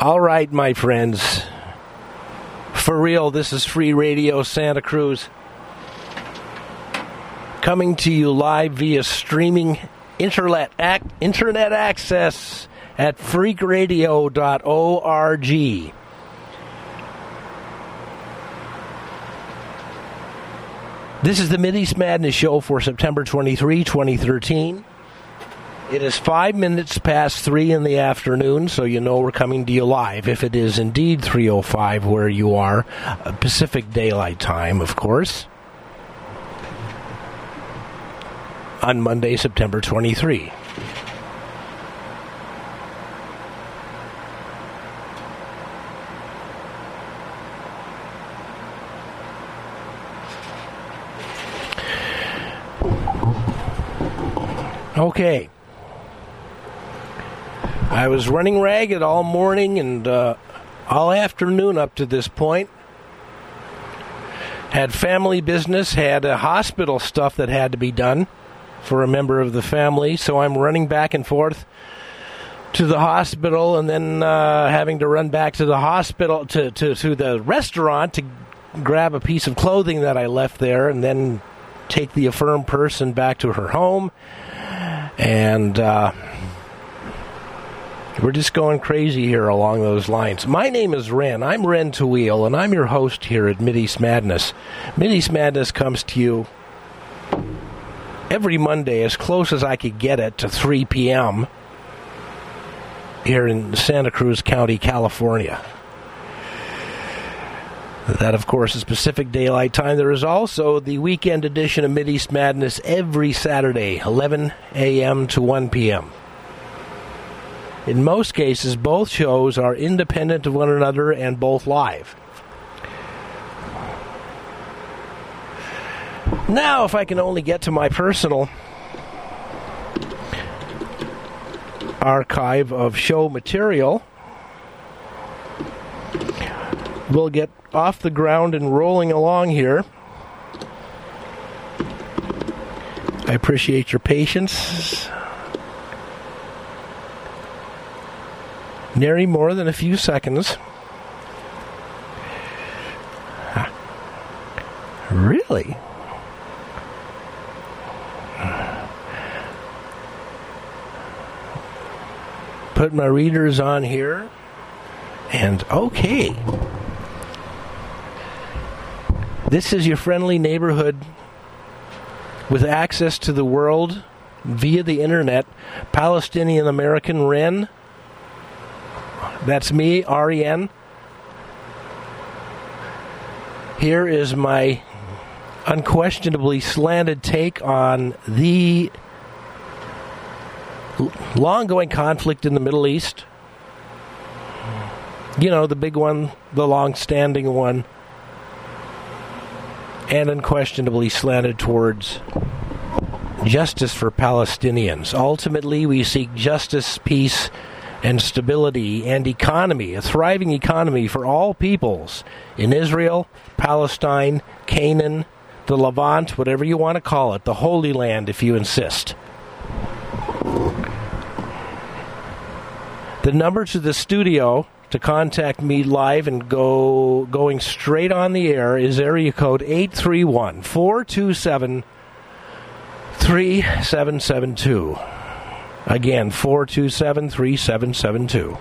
All right, my friends. For real, this is Free Radio Santa Cruz. Coming to you live via streaming internet access at freakradio.org. This is the Mideast Madness Show for September 23, 2013. It is 5 minutes past 3 in the afternoon, so you know we're coming to you live, if it is indeed 3:05 where you are, Pacific Daylight Time, of course, on Monday, September 23. Okay. I was running ragged all morning and all afternoon up to this point. Had family business, had hospital stuff that had to be done for a member of the family, so I'm running back and forth to the hospital and then having to run back to the hospital, to the restaurant to grab a piece of clothing that I left there and then take the affirmed person back to her home. And we're just going crazy here along those lines. My name is Ren. I'm Ren Tawil, and I'm your host here at Mideast Madness. Mideast Madness comes to you every Monday, as close as I could get it, to 3 p.m. here in Santa Cruz County, California. That, of course, is Pacific Daylight Time. There is also the weekend edition of Mideast Madness every Saturday, 11 a.m. to 1 p.m. In most cases, both shows are independent of one another and both live. Now, if I can only get to my personal archive of show material, we'll get off the ground and rolling along here. I appreciate your patience. Nary more than a few seconds. Really? Put my readers on here. And okay. This is your friendly neighborhood with access to the world via the internet, Palestinian American Ren. That's me, R-E-N. Here is my unquestionably slanted take on the long-going conflict in the Middle East. You know, the big one, the long-standing one, and unquestionably slanted towards justice for Palestinians. Ultimately, we seek justice, peace, and stability and economy, a thriving economy for all peoples in Israel, Palestine, Canaan, the Levant, whatever you want to call it, the Holy Land if you insist. The number to the studio to contact me live and going straight on the air is area code 831-427-3772. Again, 427-3772.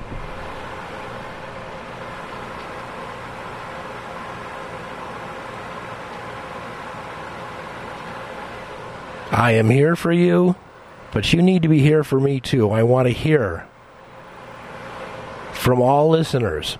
I am here for you, but you need to be here for me too. I want to hear from all listeners.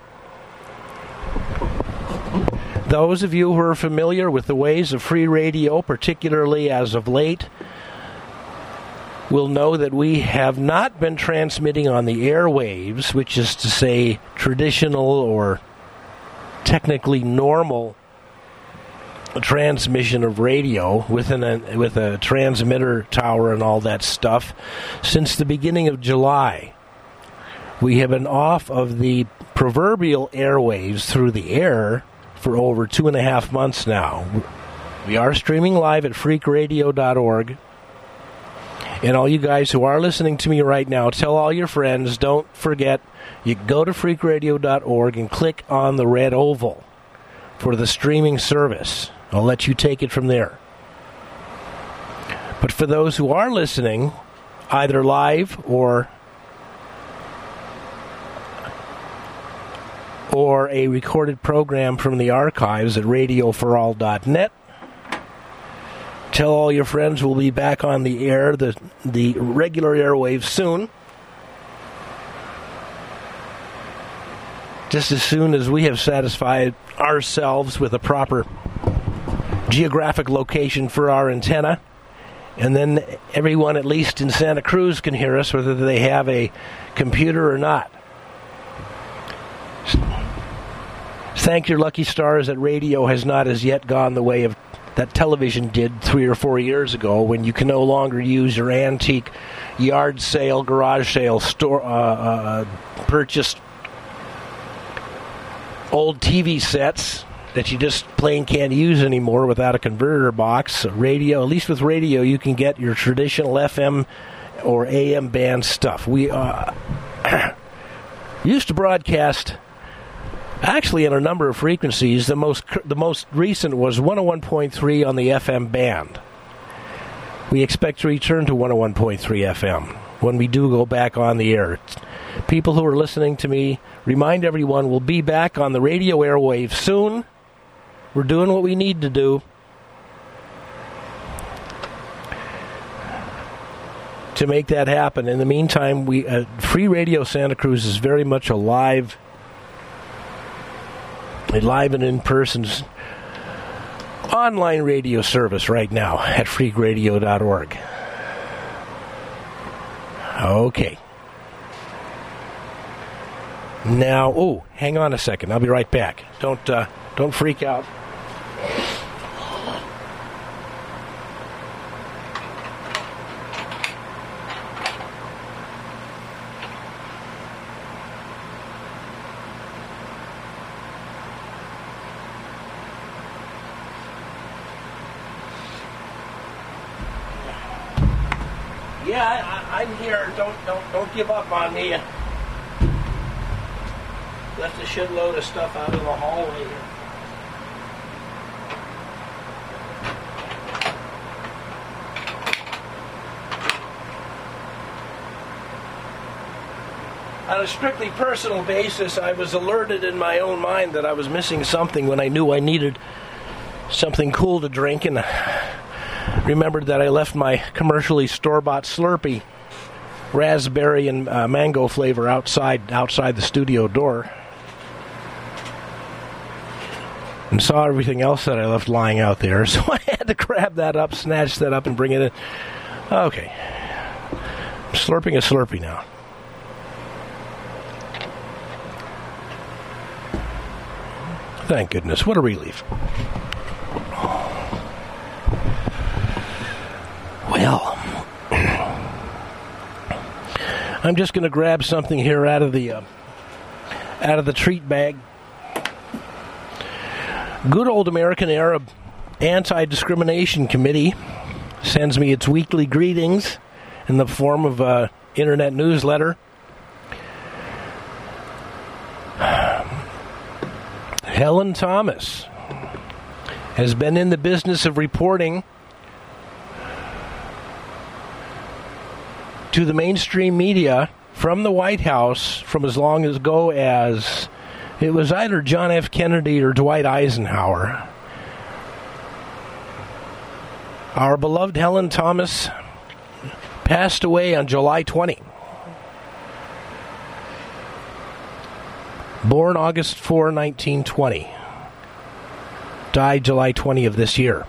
Those of you who are familiar with the ways of free radio, particularly as of late, will know that we have not been transmitting on the airwaves, which is to say traditional or technically normal transmission of radio with a transmitter tower and all that stuff, since the beginning of July. We have been off of the proverbial airwaves through the air for over 2.5 months now. We are streaming live at freakradio.org. And all you guys who are listening to me right now, tell all your friends, don't forget, you go to freakradio.org and click on the red oval for the streaming service. I'll let you take it from there. But for those who are listening, either live or a recorded program from the archives at radioforall.net, tell all your friends we'll be back on the air, the regular airwaves soon. Just as soon as we have satisfied ourselves with a proper geographic location for our antenna. And then everyone, at least in Santa Cruz, can hear us, whether they have a computer or not. Thank your lucky stars that radio has not as yet gone the way of that television did 3 or 4 years ago, when you can no longer use your antique yard sale, garage sale, purchased old TV sets that you just plain can't use anymore without a converter box. Radio, at least with radio, you can get your traditional FM or AM band stuff. We used to broadcast actually on a number of frequencies. The most recent was 101.3 on the FM band. We expect to return to 101.3 FM when we do go back on the air. People who are listening to me, remind everyone we'll be back on the radio airwave soon. We're doing what we need to do to make that happen. In the meantime, Free Radio Santa Cruz is very much alive and in-person online radio service right now at freakradio.org. Okay. Now, hang on a second. I'll be right back. Don't freak out. Yeah, I'm here. Don't give up on me. Left a shitload of stuff out in the hallway here. On a strictly personal basis, I was alerted in my own mind that I was missing something when I knew I needed something cool to drink, and remembered that I left my commercially store-bought Slurpee raspberry and mango flavor outside the studio door, and saw everything else that I left lying out there, so I had to grab that up, snatch that up, and bring it in. Okay. I'm slurping a Slurpee now. Thank goodness. What a relief. Well, I'm just going to grab something here out of the treat bag. Good old American Arab Anti-Discrimination Committee sends me its weekly greetings in the form of an internet newsletter. Helen Thomas has been in the business of reporting to the mainstream media from the White House from as long ago as it was either John F. Kennedy or Dwight Eisenhower. Our beloved Helen Thomas passed away on July 20. Born August 4, 1920. Died July 20 of this year.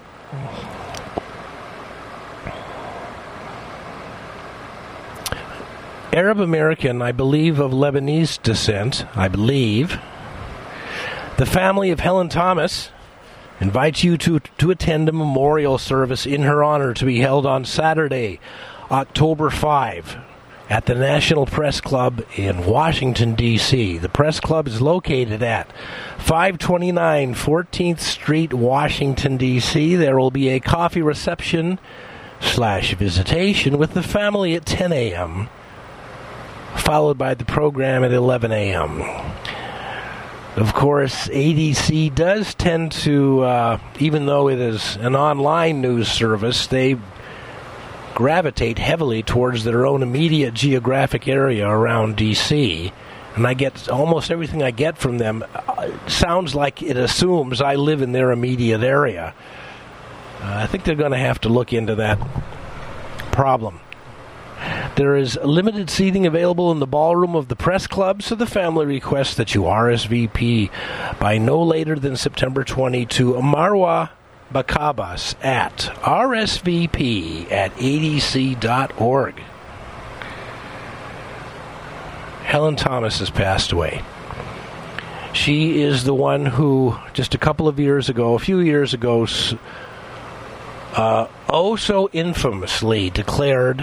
Arab American, I believe, of Lebanese descent, the family of Helen Thomas invites you to attend a memorial service in her honor to be held on Saturday, October 5, at the National Press Club in Washington, D.C. The Press Club is located at 529 14th Street, Washington, D.C. There will be a coffee reception /visitation with the family at 10 a.m., followed by the program at 11 a.m. Of course, ADC does tend to, even though it is an online news service, they gravitate heavily towards their own immediate geographic area around D.C., and I get almost everything I get from them sounds like it assumes I live in their immediate area. I think they're going to have to look into that problem. There is limited seating available in the ballroom of the press club, so the family requests that you RSVP by no later than September 20 to Marwa Bakabas at rsvp@adc.org. Helen Thomas has passed away. She is the one who, just a few years ago, so infamously declared,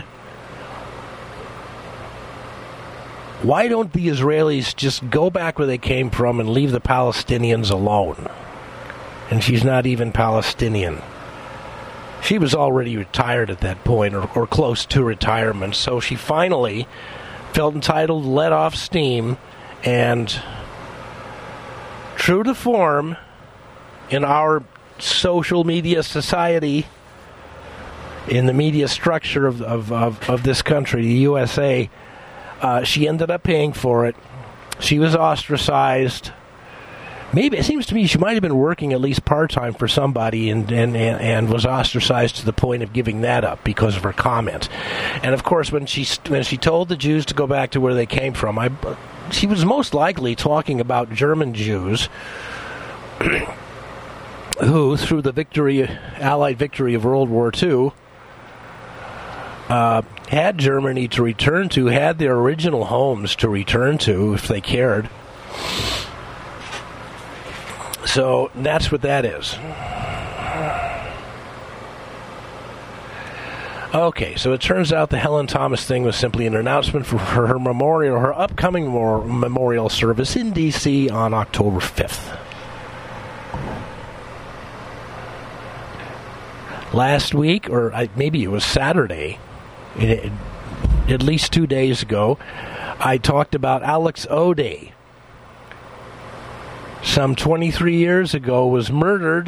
"Why don't the Israelis just go back where they came from and leave the Palestinians alone?" And she's not even Palestinian. She was already retired at that point, or close to retirement, so she finally felt entitled to let off steam, and true to form in our social media society, in the media structure of this country, the USA, she ended up paying for it. She was ostracized. Maybe it seems to me she might have been working at least part-time for somebody and was ostracized to the point of giving that up because of her comment. And of course, when she told the Jews to go back to where they came from, she was most likely talking about German Jews who, through the Allied victory of World War II, had Germany to return to, had their original homes to return to if they cared. So that's what that is. Okay, so it turns out the Helen Thomas thing was simply an announcement for her memorial, her upcoming memorial service in D.C. on October 5th. Last week, or maybe it was Saturday, at least 2 days ago, I talked about Alex O'Day. Some 23 years ago was murdered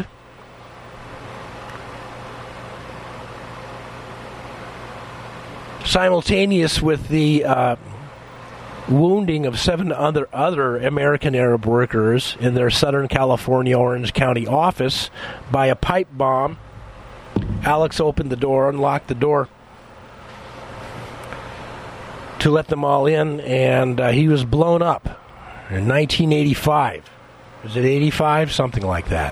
simultaneous with the wounding of 7 other American Arab workers in their Southern California Orange County office by a pipe bomb. Alex opened the door, unlocked the door to let them all in, and he was blown up in 1985. Was it 85? Something like that.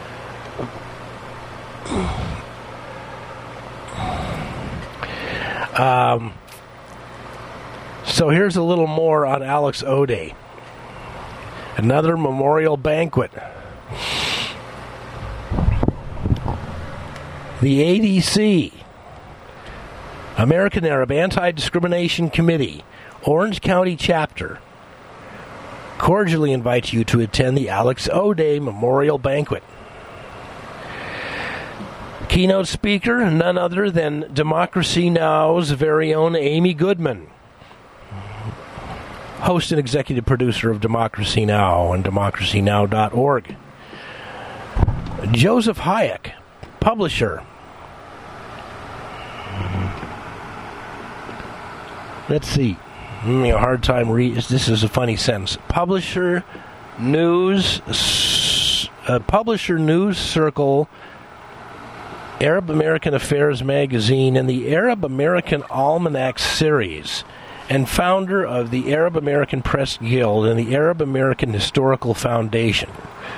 So here's a little more on Alex O'Day. Another memorial banquet. The ADC, American Arab Anti-Discrimination Committee, Orange County Chapter, cordially invites you to attend the Alex O'Day Memorial Banquet. Keynote speaker, none other than Democracy Now!'s very own Amy Goodman, host and executive producer of Democracy Now! And democracynow.org. Joseph Hayek, publisher. Let's see. A hard time reading. This is a funny sentence. Publisher News Circle, Arab American Affairs magazine, and the Arab American Almanac series, and founder of the Arab American Press Guild and the Arab American Historical Foundation.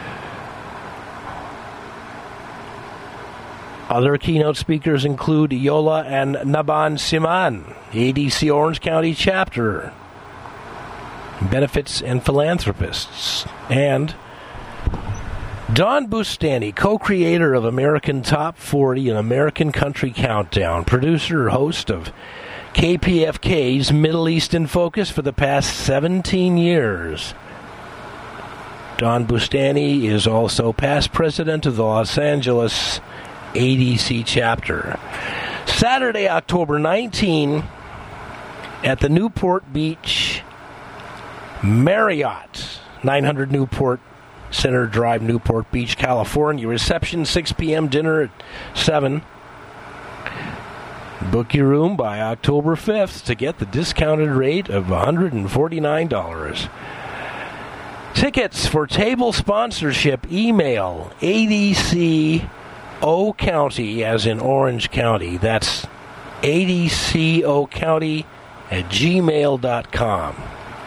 Other keynote speakers include Yola and Naban Siman, ADC Orange County Chapter, benefits and philanthropists, and Don Bustani, co-creator of American Top 40 and American Country Countdown, producer, host of KPFK's Middle East in Focus for the past 17 years. Don Bustani is also past president of the Los Angeles ADC chapter. Saturday, October 19, at the Newport Beach Marriott, 900 Newport Center Drive, Newport Beach, California. Reception 6 p.m., dinner at 7. Book your room by October 5th to get the discounted rate of $149. Tickets for table sponsorship, email ADCO County, as in Orange County. That's ADCO County at gmail.com.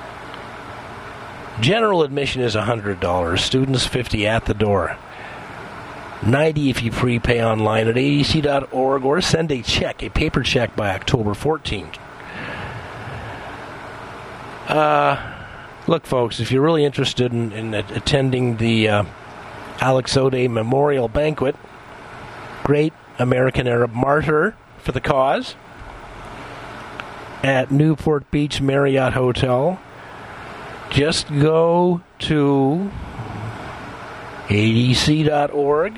General admission is $100. Students, $50 at the door. $90 if you prepay online at adc.org, or send a check, a paper check, by October 14th. Look, folks, if you're really interested in attending the Alex O'Day Memorial Banquet, great American Arab martyr for the cause, at Newport Beach Marriott Hotel, just go to adc.org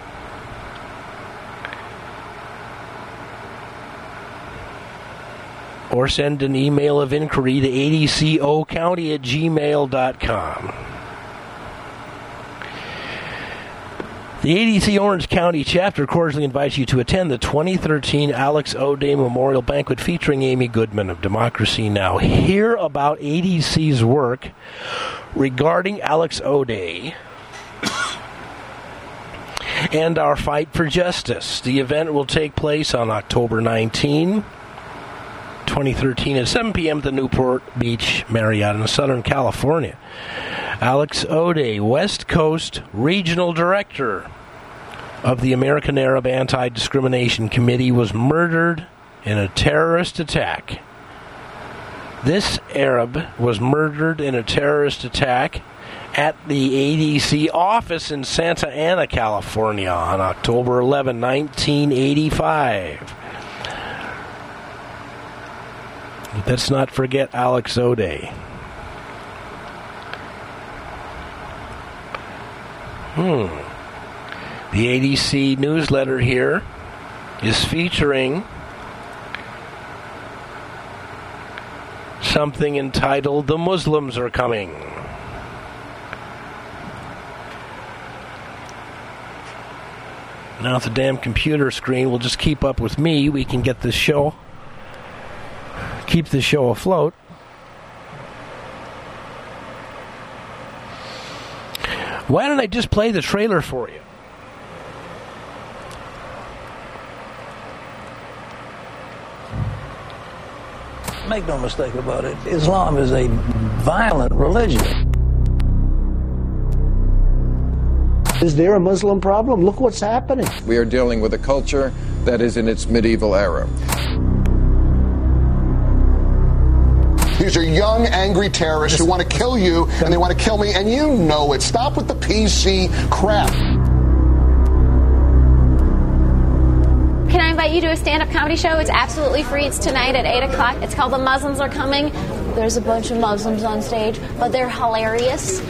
or send an email of inquiry to adcocounty at gmail.com. The ADC Orange County chapter cordially invites you to attend the 2013 Alex O'Day Memorial Banquet featuring Amy Goodman of Democracy Now! Hear about ADC's work regarding Alex O'Day and our fight for justice. The event will take place on October 19, 2013 at 7 p.m. at the Newport Beach Marriott in Southern California. Alex O'Day, West Coast Regional Director of the American Arab Anti-Discrimination Committee, was murdered in a terrorist attack. This Arab was murdered in a terrorist attack at the ADC office in Santa Ana, California on October 11, 1985. Let's not forget Alex O'Day. The ADC newsletter here is featuring something entitled "The Muslims Are Coming." Now, if the damn computer screen will just keep up with me, we can get this show, keep the show afloat. Why don't I just play the trailer for you? Make no mistake about it, Islam is a violent religion. Is there a Muslim problem? Look what's happening. We are dealing with a culture that is in its medieval era. These are young, angry terrorists who want to kill you, and they want to kill me, and you know it. Stop with the PC crap. Can I invite you to a stand-up comedy show? It's absolutely free. It's tonight at 8 o'clock. It's called The Muslims Are Coming. There's a bunch of Muslims on stage, but they're hilarious.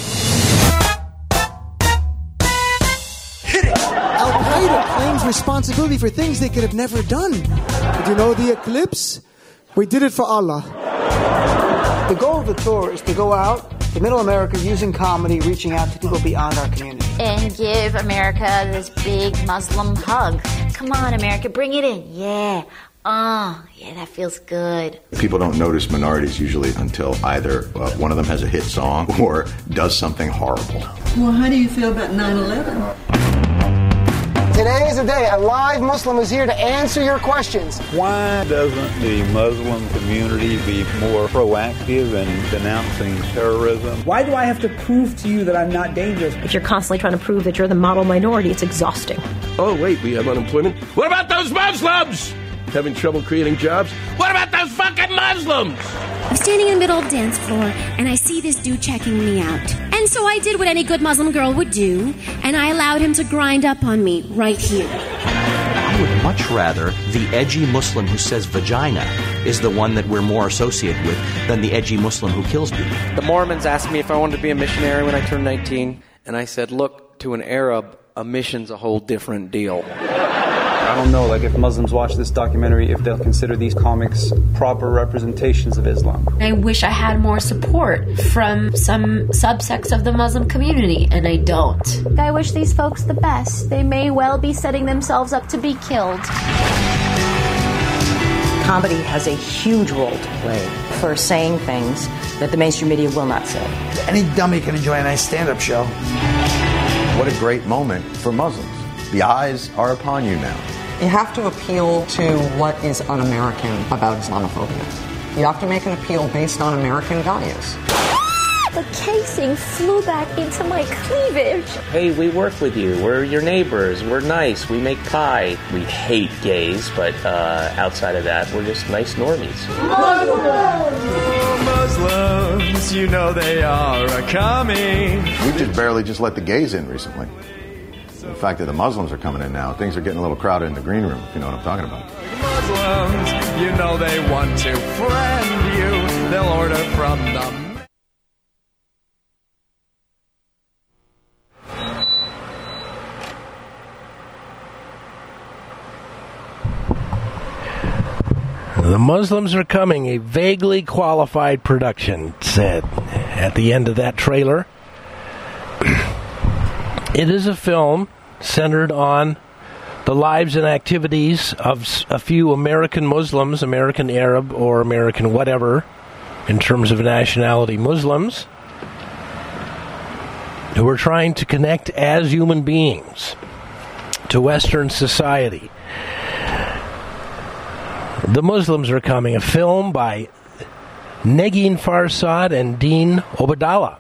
Al-Qaeda claims responsibility for things they could have never done. Did you know the eclipse? We did it for Allah. The goal of the tour is to go out to Middle America using comedy, reaching out to people beyond our community. And give America this big Muslim hug. Come on, America, bring it in. Yeah. Yeah, that feels good. People don't notice minorities usually until either one of them has a hit song or does something horrible. Well, how do you feel about 9/11? Today is the day. A live Muslim is here to answer your questions. Why doesn't the Muslim community be more proactive in denouncing terrorism? Why do I have to prove to you that I'm not dangerous? If you're constantly trying to prove that you're the model minority, it's exhausting. Oh, wait, we have unemployment? What about those Muslims? Having trouble creating jobs? What about those fucking Muslims? I'm standing in the middle of the dance floor, and I see this dude checking me out. And so I did what any good Muslim girl would do, and I allowed him to grind up on me right here. I would much rather the edgy Muslim who says vagina is the one that we're more associated with than the edgy Muslim who kills people. The Mormons asked me if I wanted to be a missionary when I turned 19, and I said, look, to an Arab, a mission's a whole different deal. I don't know, like, if Muslims watch this documentary, if they'll consider these comics proper representations of Islam. I wish I had more support from some subsects of the Muslim community, and I don't. I wish these folks the best. They may well be setting themselves up to be killed. Comedy has a huge role to play for saying things that the mainstream media will not say. Any dummy can enjoy a nice stand-up show. What a great moment for Muslims. The eyes are upon you now. You have to appeal to what is un-American about Islamophobia. You have to make an appeal based on American values. The casing flew back into my cleavage. Hey, we work with you. We're your neighbors. We're nice. We make pie. We hate gays, but outside of that, we're just nice normies. Muslims, you know they are a-coming. We just let the gays in recently. The fact that the Muslims are coming in now, things are getting a little crowded in the green room, if you know what I'm talking about. Muslims, you know they want to friend you. They'll order from them. The Muslims are coming, a vaguely qualified production, said at the end of that trailer. It is a film centered on the lives and activities of a few American Muslims, American Arab or American whatever, in terms of nationality Muslims, who are trying to connect as human beings to Western society. The Muslims Are Coming, a film by Negin Farsad and Dean Obeidallah.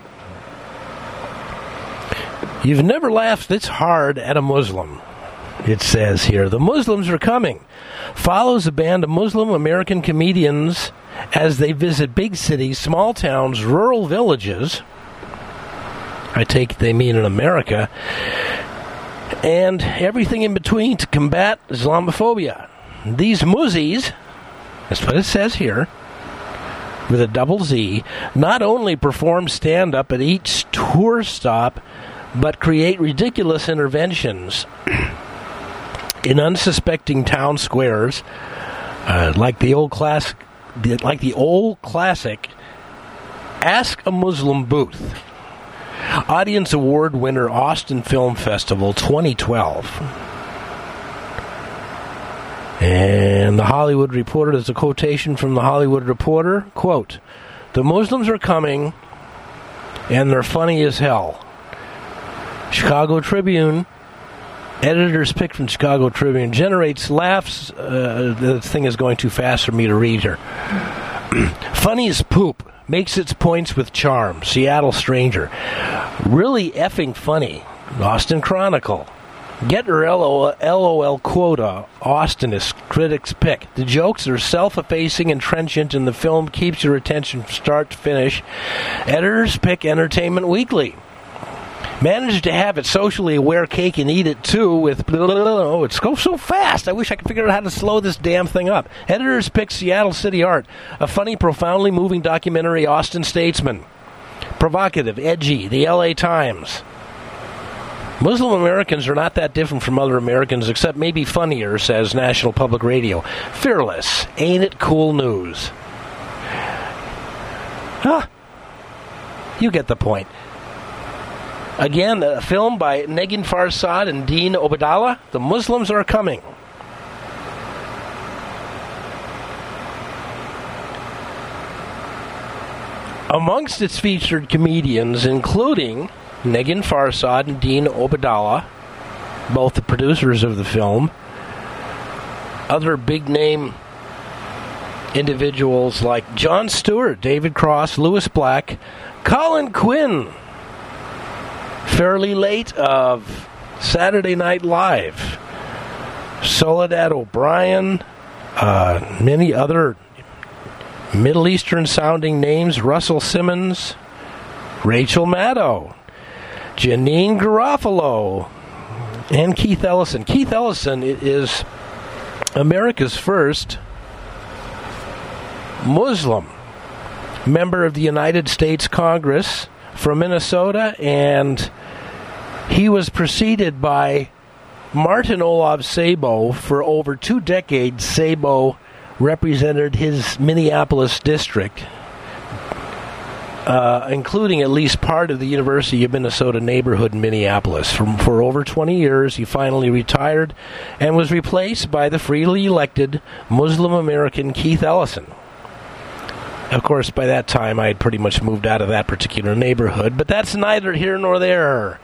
You've never laughed this hard at a Muslim, it says here. The Muslims Are Coming follows a band of Muslim American comedians as they visit big cities, small towns, rural villages. I take it they mean in America. And everything in between to combat Islamophobia. These Muzzies, that's what it says here, with a double Z, not only perform stand-up at each tour stop, but create ridiculous interventions in unsuspecting town squares, like the old classic Ask a Muslim booth. Audience Award winner Austin Film Festival 2012. And The Hollywood Reporter, there's a quotation from The Hollywood Reporter, quote, "The Muslims are coming, and they're funny as hell." Chicago Tribune, editor's pick from Chicago Tribune, generates laughs. The thing is going too fast for me to read here. Funny as poop, makes its points with charm. Seattle Stranger. Really effing funny. Austin Chronicle. Get your LOL quota. Austin is critics' pick. The jokes are self-effacing and trenchant, and the film keeps your attention from start to finish. Editor's pick, Entertainment Weekly. Managed to have it socially aware cake and eat it too with... Oh, it goes so fast. I wish I could figure out how to slow this damn thing up. Editor's pick, Seattle City Art. A funny, profoundly moving documentary, Austin Statesman. Provocative, edgy, the LA Times. Muslim Americans are not that different from other Americans, except maybe funnier, says National Public Radio. Fearless. Ain't it cool news? Huh. You get the point. Again, a film by Negin Farsad and Dean Obeidallah. The Muslims Are Coming. Amongst its featured comedians, including Negin Farsad and Dean Obeidallah, both the producers of the film, other big-name individuals like Jon Stewart, David Cross, Lewis Black, Colin Quinn, Fairly Late of Saturday Night Live, Soledad O'Brien, many other Middle Eastern-sounding names, Russell Simmons, Rachel Maddow, Janine Garofalo, and Keith Ellison. Keith Ellison is America's first Muslim member of the United States Congress from Minnesota, and he was preceded by Martin Olav Sabo, for over 2 decades, Sabo represented his Minneapolis district, including at least part of the University of Minnesota neighborhood in Minneapolis. For over 20 years, he finally retired and was replaced by the freely elected Muslim-American Keith Ellison. Of course, by that time, I had pretty much moved out of that particular neighborhood, but that's neither here nor there.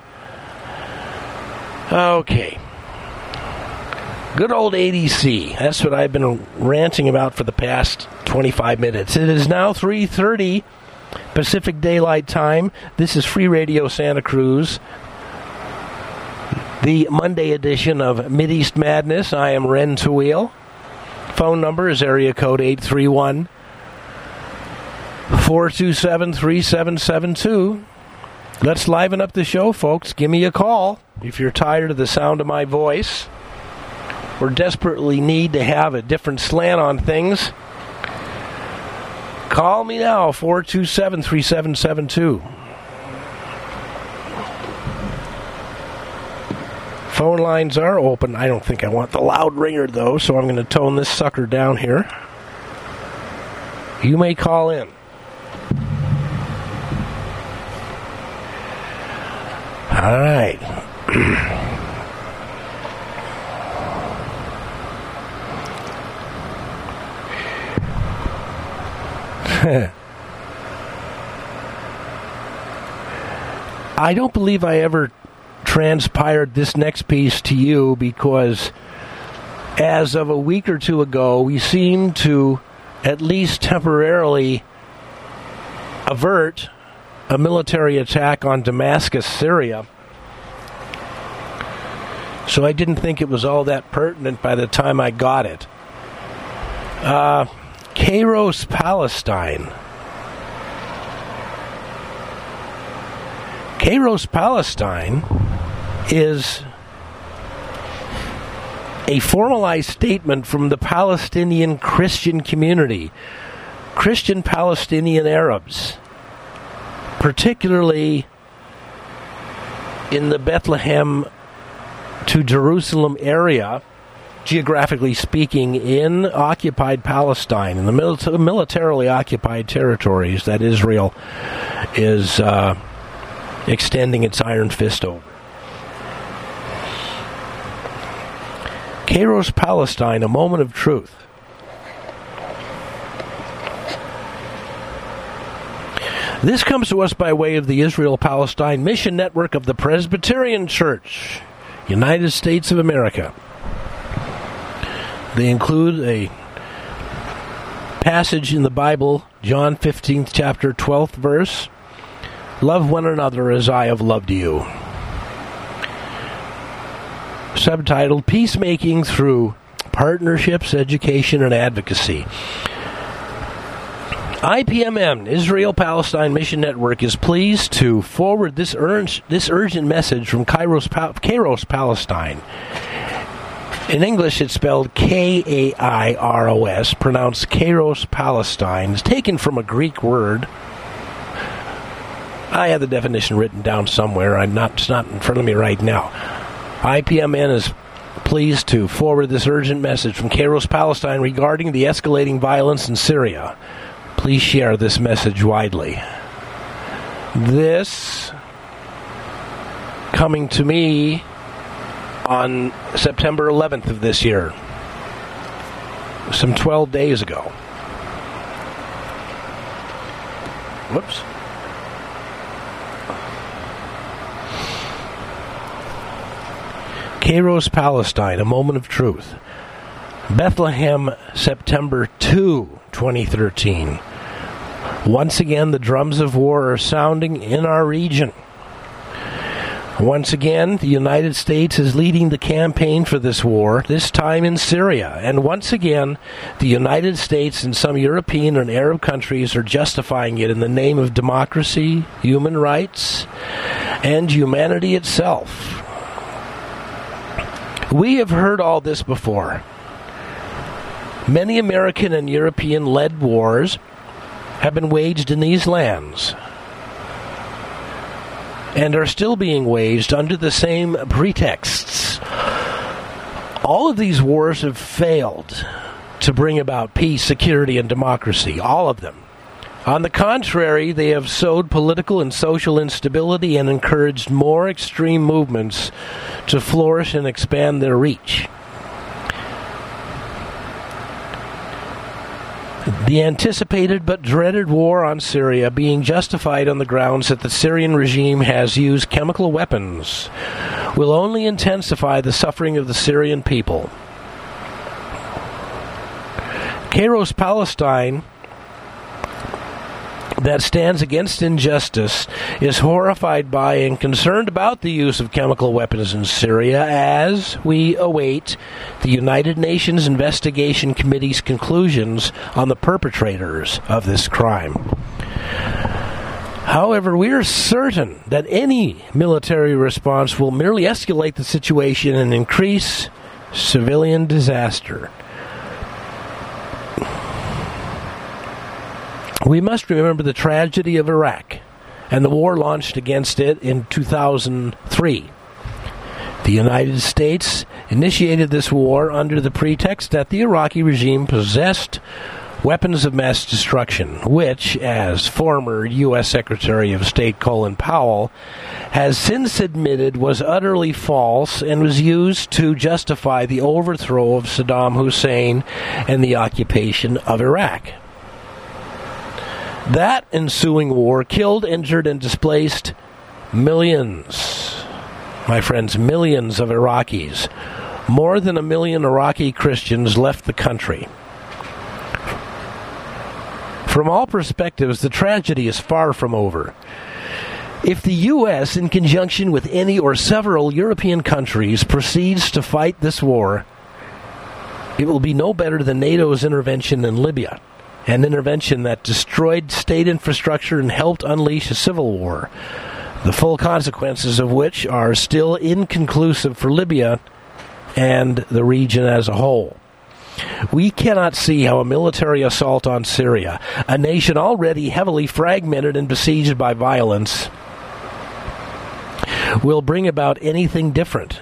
Okay. Good old ADC. That's what I've been ranting about for the past 25 minutes. It is now 3:30 Pacific Daylight Time. This is Free Radio Santa Cruz, the Monday edition of Mideast Madness. I am Ren Tawil. Phone number is area code 831-427-3772. Let's liven up the show, folks. Give me a call if you're tired of the sound of my voice or desperately need to have a different slant on things. Call me now, 427-3772. Phone lines are open. I don't think I want the loud ringer, though, so I'm going to tone this sucker down here. You may call in. All right. I don't believe I ever transpired this next piece to you because as of a week or two ago, we seemed to at least temporarily avert a military attack on Damascus, Syria. So I didn't think it was all that pertinent by the time I got it. Kairos, Palestine. Kairos, Palestine is a formalized statement from the Palestinian Christian community, Christian Palestinian Arabs, particularly in the Bethlehem to Jerusalem area, geographically speaking, in occupied Palestine, in the militarily occupied territories that Israel is extending its iron fist over. Kairos, Palestine, a moment of truth. This comes to us by way of the Israel-Palestine Mission Network of the Presbyterian Church, United States of America. They include a passage in the Bible, John 15th chapter, 12th verse, "Love one another as I have loved you." Subtitled, "Peacemaking Through Partnerships, Education, and Advocacy." IPMN, Israel-Palestine Mission Network, is pleased to forward this urgent message from Kairos, Palestine. In English, it's spelled K-A-I-R-O-S, pronounced Kairos, Palestine. It's taken from a Greek word. I have the definition written down somewhere. It's not in front of me right now. IPMN is pleased to forward this urgent message from Kairos, Palestine regarding the escalating violence in Syria. Please share this message widely. This coming to me on September 11th of this year, some 12 days ago. Whoops. Kairos, Palestine, a moment of truth. Bethlehem, September 2, 2013. Once again, the drums of war are sounding in our region. Once again, the United States is leading the campaign for this war, this time in Syria. And once again, the United States and some European and Arab countries are justifying it in the name of democracy, human rights, and humanity itself. We have heard all this before. Many American and European-led wars have been waged in these lands and are still being waged under the same pretexts. All of these wars have failed to bring about peace, security, and democracy. All of them. On the contrary, they have sowed political and social instability and encouraged more extreme movements to flourish and expand their reach. The anticipated but dreaded war on Syria being justified on the grounds that the Syrian regime has used chemical weapons will only intensify the suffering of the Syrian people. Kairos Palestine, that stands against injustice, is horrified by and concerned about the use of chemical weapons in Syria as we await the United Nations Investigation Committee's conclusions on the perpetrators of this crime. However, we are certain that any military response will merely escalate the situation and increase civilian disaster. We must remember the tragedy of Iraq and the war launched against it in 2003. The United States initiated this war under the pretext that the Iraqi regime possessed weapons of mass destruction, which, as former U.S. Secretary of State Colin Powell has since admitted, was utterly false and was used to justify the overthrow of Saddam Hussein and the occupation of Iraq. That ensuing war killed, injured, and displaced millions, my friends, millions of Iraqis. More than 1 million Iraqi Christians left the country. From all perspectives, the tragedy is far from over. If the U.S., in conjunction with any or several European countries, proceeds to fight this war, it will be no better than NATO's intervention in Libya. An intervention that destroyed state infrastructure and helped unleash a civil war, the full consequences of which are still inconclusive for Libya and the region as a whole. We cannot see how a military assault on Syria, a nation already heavily fragmented and besieged by violence, will bring about anything different.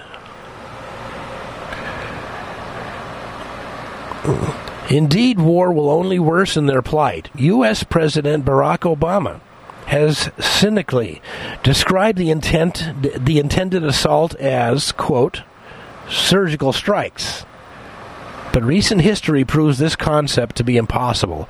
Indeed, war will only worsen their plight. U.S. President Barack Obama has cynically described the intended assault as, quote, surgical strikes. But recent history proves this concept to be impossible.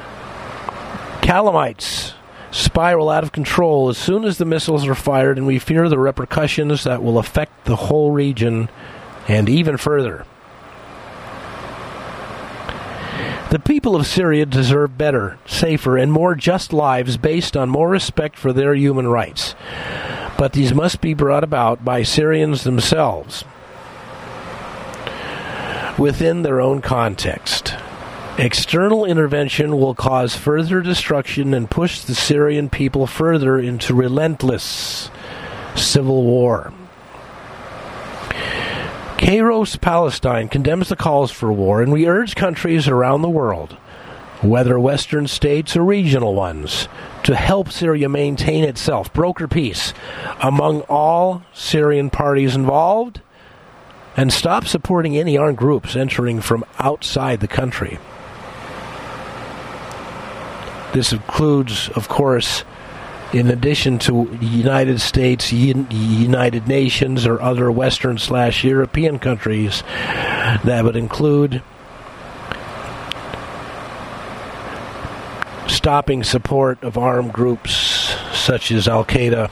Calamites spiral out of control as soon as the missiles are fired, and we fear the repercussions that will affect the whole region and even further. The people of Syria deserve better, safer, and more just lives based on more respect for their human rights. But these must be brought about by Syrians themselves, within their own context. External intervention will cause further destruction and push the Syrian people further into relentless civil war. Kairos Palestine condemns the calls for war, and we urge countries around the world, whether Western states or regional ones, to help Syria maintain itself, broker peace among all Syrian parties involved, and stop supporting any armed groups entering from outside the country. This includes, of course, in addition to United States, United Nations, or other Western/European countries, that would include stopping support of armed groups such as Al-Qaeda,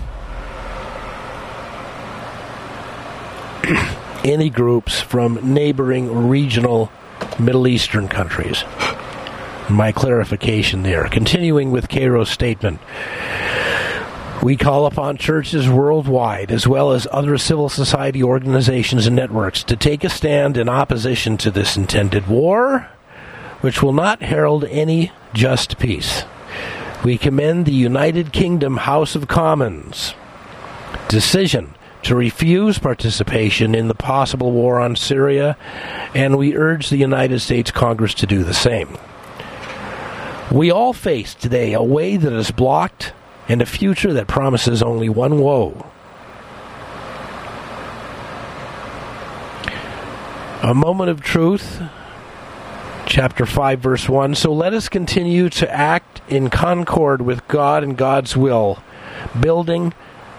any groups from neighboring or regional Middle Eastern countries. My clarification there. Continuing with Kairos' statement, we call upon churches worldwide, as well as other civil society organizations and networks, to take a stand in opposition to this intended war, which will not herald any just peace. We commend the United Kingdom House of Commons decision to refuse participation in the possible war on Syria, and we urge the United States Congress to do the same. We all face today a way that is blocked and a future that promises only one woe. A moment of truth, chapter 5, verse 1. So let us continue to act in concord with God and God's will, building,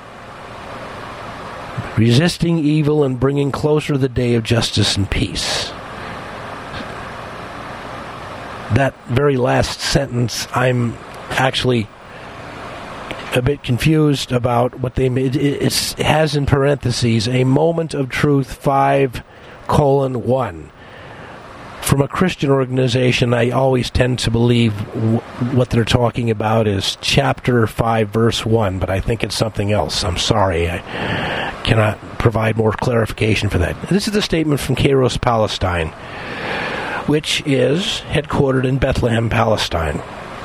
resisting evil, and bringing closer the day of justice and peace. That very last sentence, I'm actually a bit confused about what they made. It has in parentheses, a moment of truth 5:1. From a Christian organization, I always tend to believe what they're talking about is chapter 5, verse 1, but I think it's something else. I'm sorry. I cannot provide more clarification for that. This is a statement from Kairos, Palestine, which is headquartered in Bethlehem, Palestine.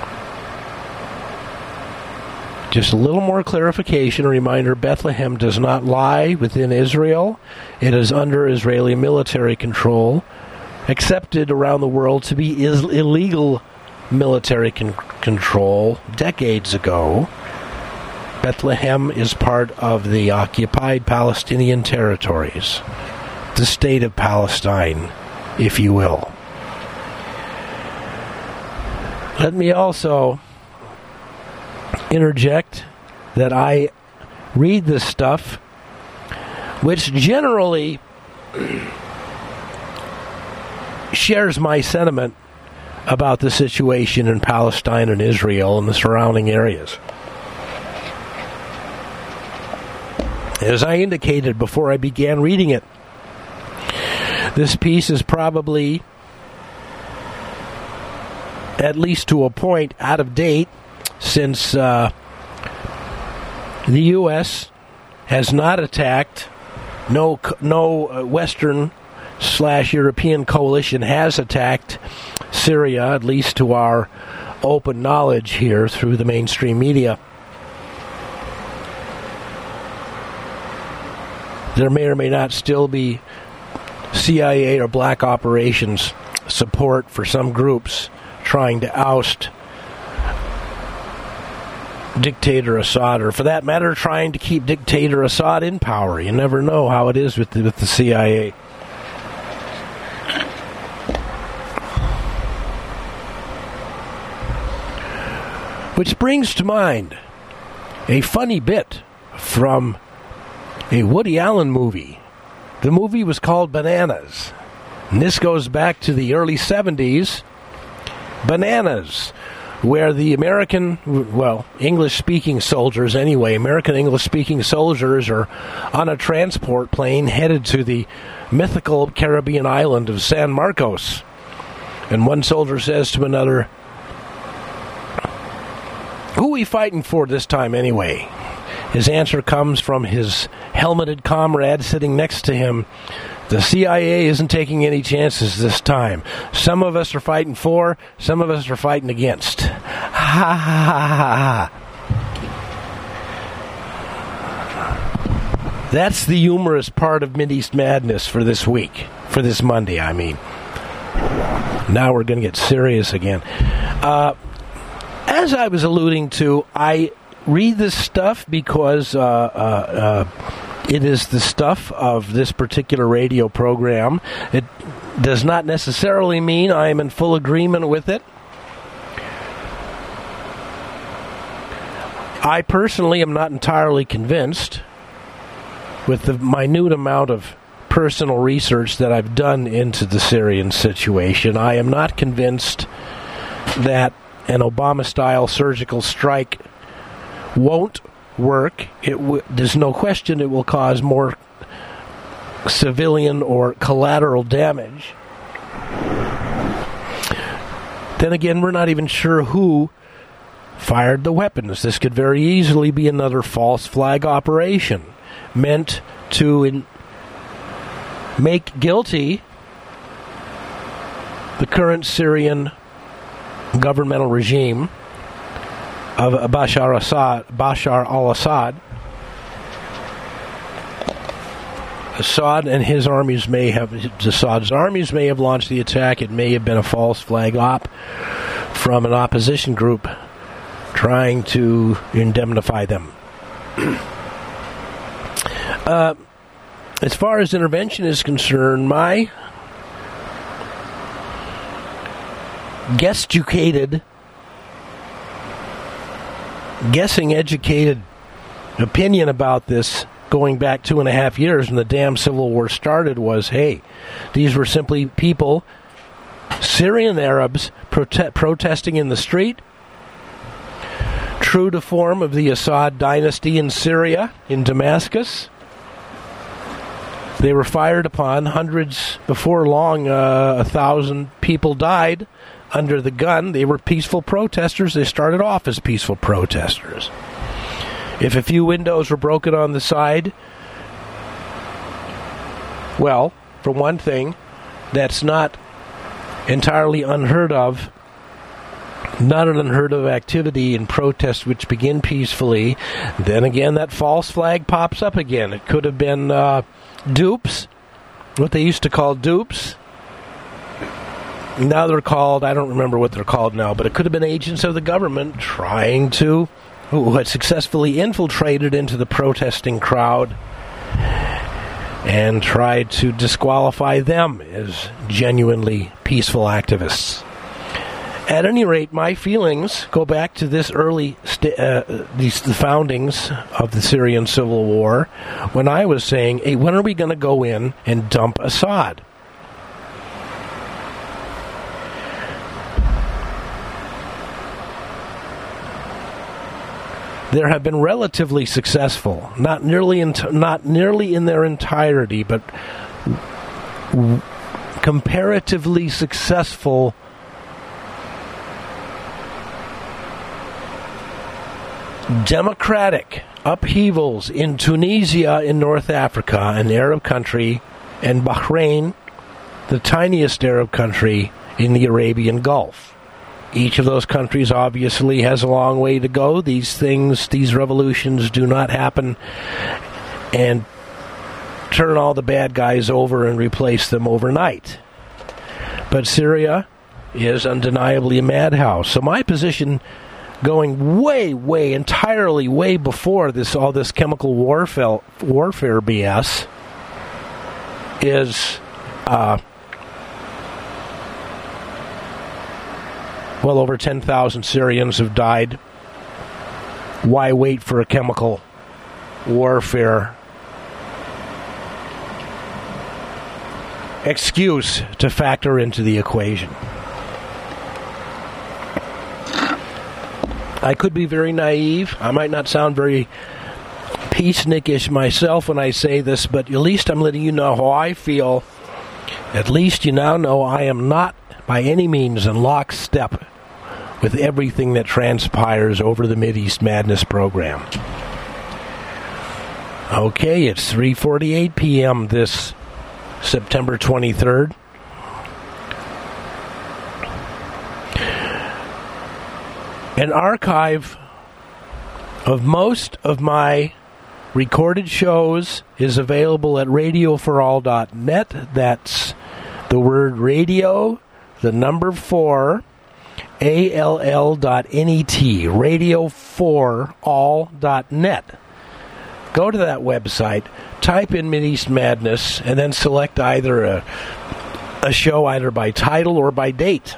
Just a little more clarification, a reminder, Bethlehem does not lie within Israel. It is under Israeli military control, accepted around the world to be illegal military control decades ago. Bethlehem is part of the occupied Palestinian territories, the state of Palestine, if you will. Let me also interject that I read this stuff, which generally shares my sentiment about the situation in Palestine and Israel and the surrounding areas. As I indicated before I began reading it, this piece is probably, at least to a point, out of date, since the U.S. has not attacked, no Western/European coalition has attacked Syria, at least to our open knowledge here through the mainstream media. There may or may not still be CIA or black operations support for some groups trying to oust dictator Assad, or for that matter, trying to keep dictator Assad in power. You never know how it is with the CIA. Which brings to mind a funny bit from a Woody Allen movie. The movie was called Bananas, and this goes back to the early 70s. Bananas, where the American, English-speaking soldiers anyway, American English-speaking soldiers are on a transport plane headed to the mythical Caribbean island of San Marcos. And one soldier says to another, "Who are we fighting for this time anyway?" His answer comes from his helmeted comrade sitting next to him. "The CIA isn't taking any chances this time. Some of us are fighting for, some of us are fighting against." Ha ha ha ha ha. That's the humorous part of Mideast Madness for this week. For this Monday, I mean. Now we're going to get serious again. As I was alluding to, I read this stuff because it is the stuff of this particular radio program. It does not necessarily mean I am in full agreement with it. I personally am not entirely convinced, with the minute amount of personal research that I've done into the Syrian situation. I am not convinced that an Obama-style surgical strike won't work. There's no question it will cause more civilian or collateral damage. Then again, we're not even sure who fired the weapons. This could very easily be another false flag operation meant to make guilty the current Syrian governmental regime of Bashar al-Assad. Assad and his armies Assad's armies may have launched the attack. It may have been a false flag op from an opposition group trying to indemnify them. As far as intervention is concerned, my guessing educated opinion about this going back 2.5 years when the damn Civil War started was, hey, these were simply people, Syrian Arabs, protesting in the street, true to form of the Assad dynasty in Syria, in Damascus. They were fired upon. Hundreds, before long, 1,000 people died under the gun. They were peaceful protesters. They started off as peaceful protesters. If a few windows were broken on the side, well, for one thing, that's not entirely unheard of. Not an unheard of activity in protests which begin peacefully. Then again, that false flag pops up again. It could have been dupes, what they used to call dupes. Now they're called, I don't remember what they're called now, but it could have been agents of the government trying to, who had successfully infiltrated into the protesting crowd and tried to disqualify them as genuinely peaceful activists. At any rate, my feelings go back to this early, the foundings of the Syrian Civil War, when I was saying, hey, when are we going to go in and dump Assad? There have been relatively successful, not nearly in their entirety, but comparatively successful democratic upheavals in Tunisia in North Africa, an Arab country, and Bahrain, the tiniest Arab country in the Arabian Gulf. Each of those countries obviously has a long way to go. These revolutions do not happen and turn all the bad guys over and replace them overnight. But Syria is undeniably a madhouse. So my position, going way, entirely way before all this chemical warfare BS, is well over 10,000 Syrians have died. Why wait for a chemical warfare excuse to factor into the equation? I could be very naive. I might not sound very peacenikish myself when I say this, but at least I'm letting you know how I feel. At least you now know I am not by any means in lockstep with everything that transpires over the Mideast Madness program. Okay, it's 3:48 p.m. this September 23rd. An archive of most of my recorded shows is available at radioforall.net. That's the word radio, the number 4, ALL.net, radio4all.net. Go to that website, type in Mideast Madness, and then select either a show either by title or by date.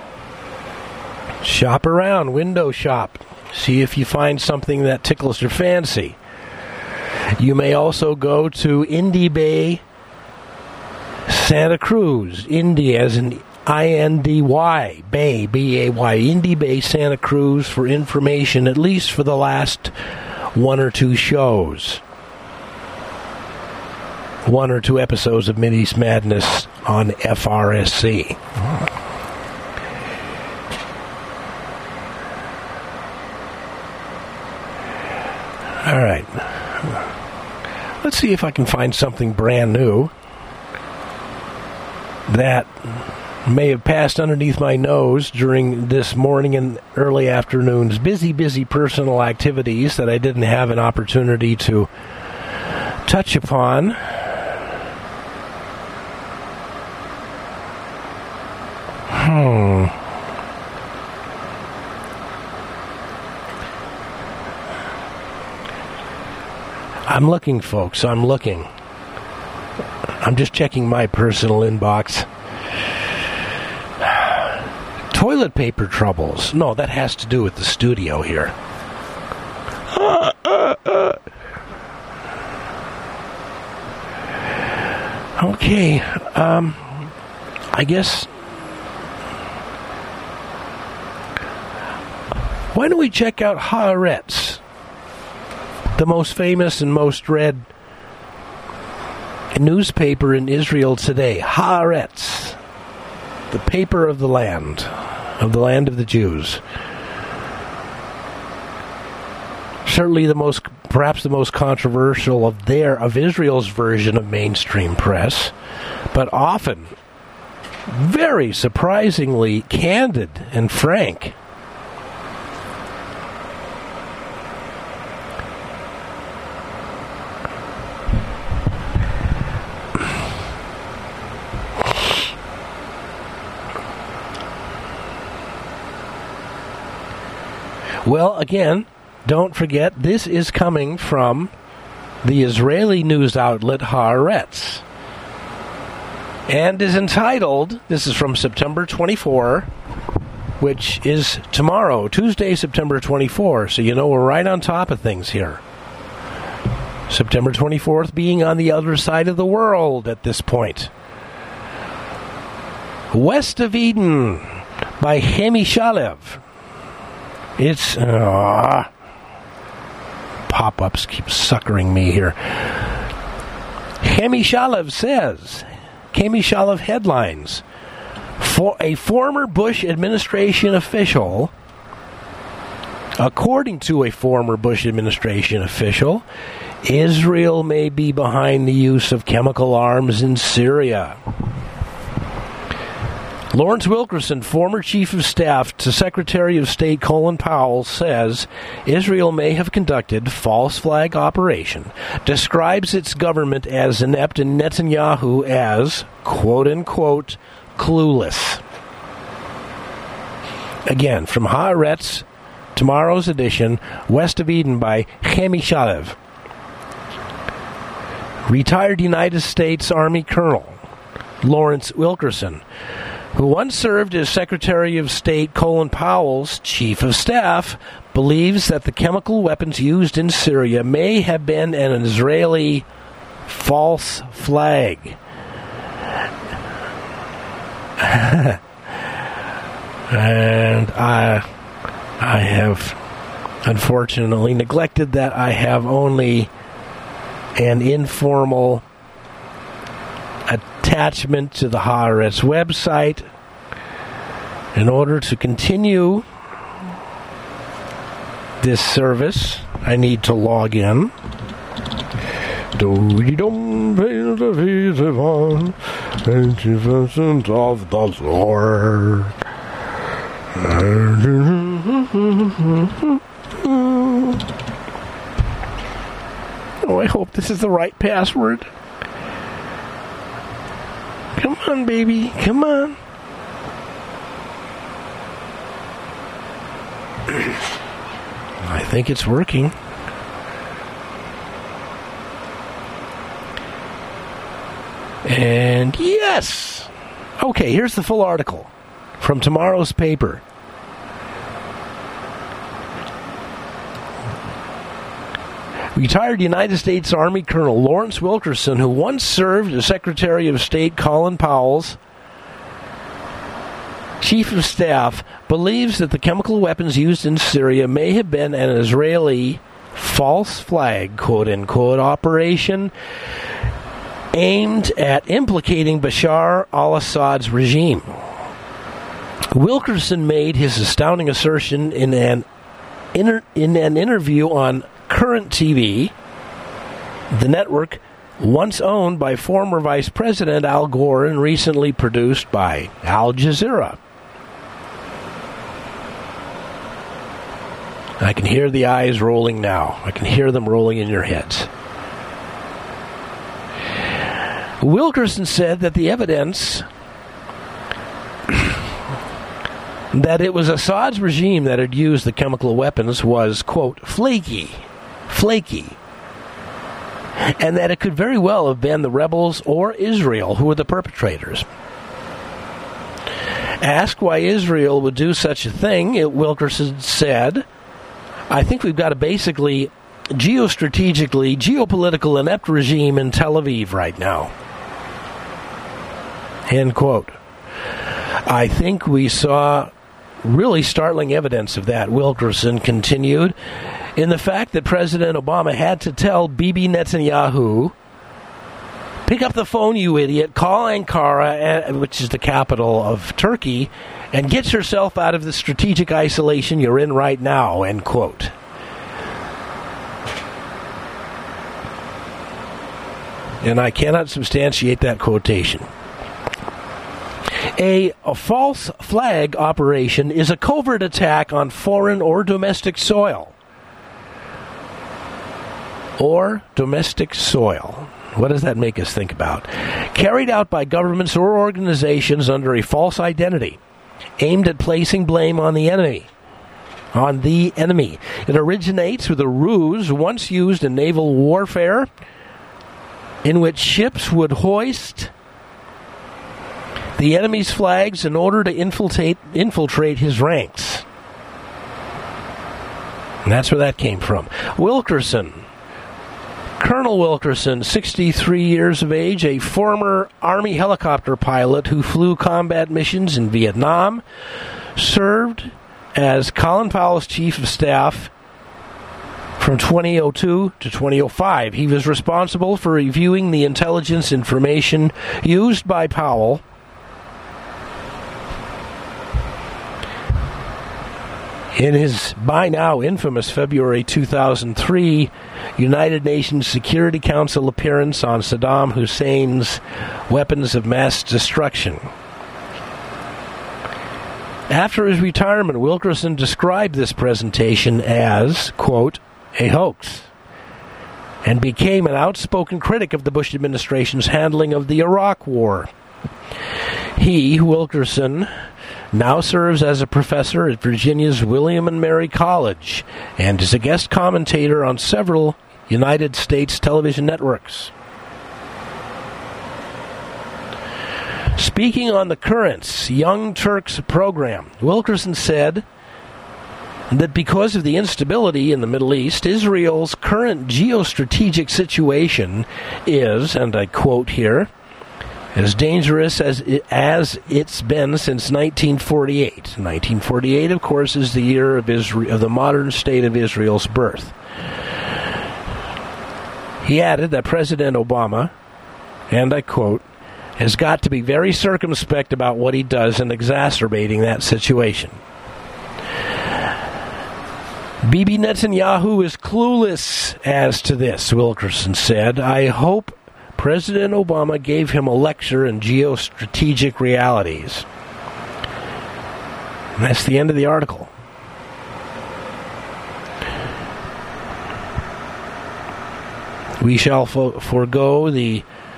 Shop around, window shop. See if you find something that tickles your fancy. You may also go to Indy Bay, Santa Cruz, Indy as in INDY, Bay, B-A-Y, Indy Bay, Santa Cruz, for information, at least for the last 1 or 2 shows. 1 or 2 episodes of Mideast Madness on FRSC. All right. Let's see if I can find something brand new that may have passed underneath my nose during this morning and early afternoon's busy personal activities that I didn't have an opportunity to touch upon. I'm looking, folks. I'm looking. I'm just checking my personal inbox. toilet paper troubles. No, that has to do with the studio here. Okay, I guess... Why don't we check out Haaretz, the most famous and most read newspaper in Israel today. Haaretz, the paper of the land of the Jews. Certainly perhaps the most controversial of Israel's version of mainstream press, but often very surprisingly candid and frank. Well, again, don't forget, this is coming from the Israeli news outlet Haaretz, and is entitled, this is from September 24, which is tomorrow, Tuesday, September 24, so you know we're right on top of things here. September 24th being on the other side of the world at this point. West of Eden by Hemi Shalev. It's... pop-ups keep suckering me here. Hemi Shalev says, Hemi Shalev headlines, for a former Bush administration official, according to a former Bush administration official, Israel may be behind the use of chemical arms in Syria. Lawrence Wilkerson, former Chief of Staff to Secretary of State Colin Powell, says Israel may have conducted false flag operation, describes its government as inept and Netanyahu as, quote-unquote, clueless. Again, from Haaretz, tomorrow's edition, West of Eden by Hemi Shalev. Retired United States Army Colonel Lawrence Wilkerson, who once served as Secretary of State Colin Powell's Chief of Staff, believes that the chemical weapons used in Syria may have been an Israeli false flag. And I have unfortunately neglected that I have only an informal attachment to the Haaretz website. In order to continue this service, I need to log in. Of the Lord. Oh, I hope this is the right password. Come on, baby. Come on. I think it's working. And yes! Okay, here's the full article from tomorrow's paper. Retired United States Army Colonel Lawrence Wilkerson, who once served as Secretary of State Colin Powell's Chief of Staff, believes that the chemical weapons used in Syria may have been an Israeli false flag, quote-unquote, operation aimed at implicating Bashar al-Assad's regime. Wilkerson made his astounding assertion in an interview on Current TV, the network once owned by former Vice President Al Gore and recently produced by Al Jazeera. I can hear the eyes rolling now. I can hear them rolling in your heads. Wilkerson said that the evidence that it was Assad's regime that had used the chemical weapons was, quote, flaky, and that it could very well have been the rebels or Israel who were the perpetrators. Asked why Israel would do such a thing, Wilkerson said, I think we've got a basically geostrategically, geopolitical inept regime in Tel Aviv right now. End quote. I think we saw really startling evidence of that, Wilkerson continued, in the fact that President Obama had to tell Bibi Netanyahu, pick up the phone, you idiot, call Ankara, which is the capital of Turkey, and get yourself out of the strategic isolation you're in right now, end quote. And I cannot substantiate that quotation. A false flag operation is a covert attack on foreign or domestic soil. Or domestic soil. What does that make us think about? Carried out by governments or organizations under a false identity, aimed at placing blame on the enemy. It originates with a ruse once used in naval warfare, in which ships would hoist the enemy's flags in order to infiltrate his ranks. And that's where that came from. Colonel Wilkerson, 63 years of age, a former Army helicopter pilot who flew combat missions in Vietnam, served as Colin Powell's chief of staff from 2002 to 2005. He was responsible for reviewing the intelligence information used by Powell in his by now infamous February 2003 United Nations Security Council appearance on Saddam Hussein's weapons of mass destruction. After his retirement, Wilkerson described this presentation as, quote, a hoax, and became an outspoken critic of the Bush administration's handling of the Iraq War. He, Wilkerson, now serves as a professor at Virginia's William and Mary College and is a guest commentator on several United States television networks. Speaking on the Currents Young Turks program, Wilkerson said that because of the instability in the Middle East, Israel's current geostrategic situation is, and I quote here, as dangerous as it's been since 1948. 1948, of course, is the year of the modern state of Israel's birth. He added that President Obama, and I quote, has got to be very circumspect about what he does in exacerbating that situation. Bibi Netanyahu is clueless as to this, Wilkerson said. I hope President Obama gave him a lecture in geostrategic realities. And that's the end of the article. We shall forego the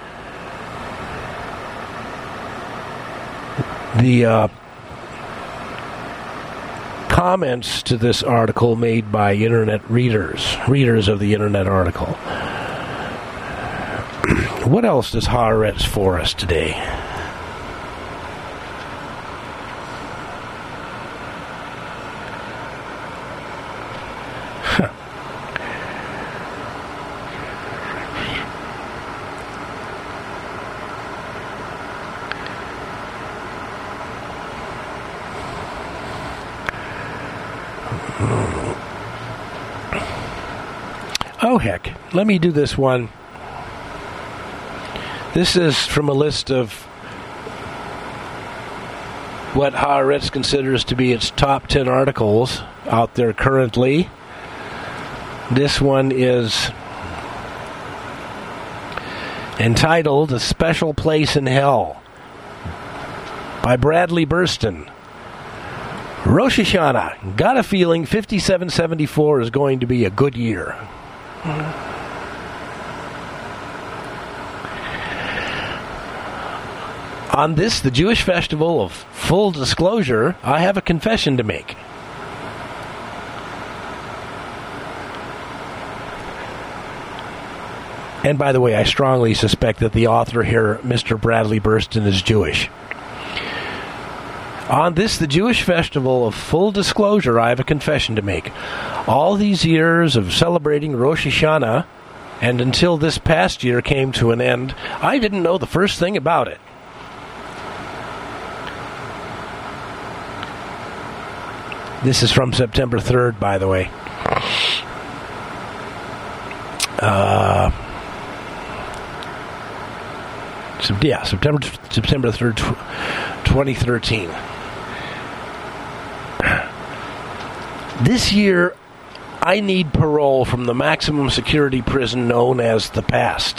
comments to this article made by internet readers of the internet article. What else does Haaretz for us today? Oh, heck. Let me do this one. This is from a list of what Haaretz considers to be its top 10 articles out there currently. This one is entitled A Special Place in Hell by Bradley Burston. Rosh Hashanah. Got a feeling 5774 is going to be a good year. On this, the Jewish festival of full disclosure, I have a confession to make. And by the way, I strongly suspect that the author here, Mr. Bradley Burston, is Jewish. On this, the Jewish festival of full disclosure, I have a confession to make. All these years of celebrating Rosh Hashanah, and until this past year came to an end, I didn't know the first thing about it. This is from September 3rd, by the way. September 3rd, 2013. This year, I need parole from the maximum security prison known as the past.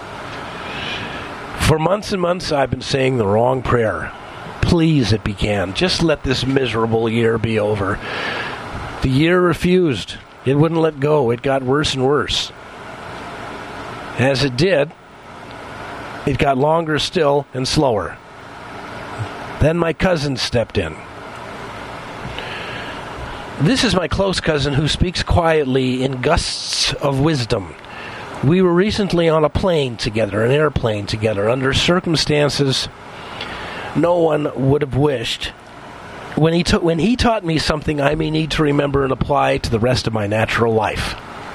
For months and months, I've been saying the wrong prayer. Please, it began. Just let this miserable year be over. The year refused. It wouldn't let go. It got worse and worse. As it did, it got longer still and slower. Then my cousin stepped in. This is my close cousin who speaks quietly in gusts of wisdom. We were recently on a plane together, an airplane together, under circumstances no one would have wished. When he taught me something I may need to remember and apply to the rest of my natural life.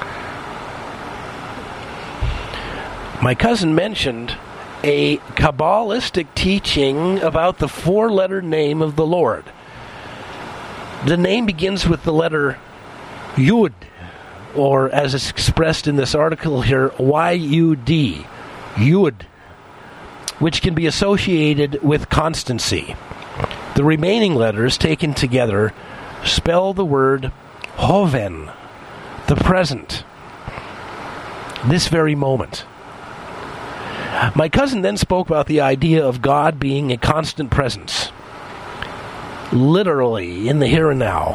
My cousin mentioned a Kabbalistic teaching about the four-letter name of the Lord. The name begins with the letter Yud, or as it's expressed in this article here, Y-U-D, Yud, which can be associated with constancy. The remaining letters, taken together, spell the word Hoven, the present, this very moment. My cousin then spoke about the idea of God being a constant presence, literally in the here and now.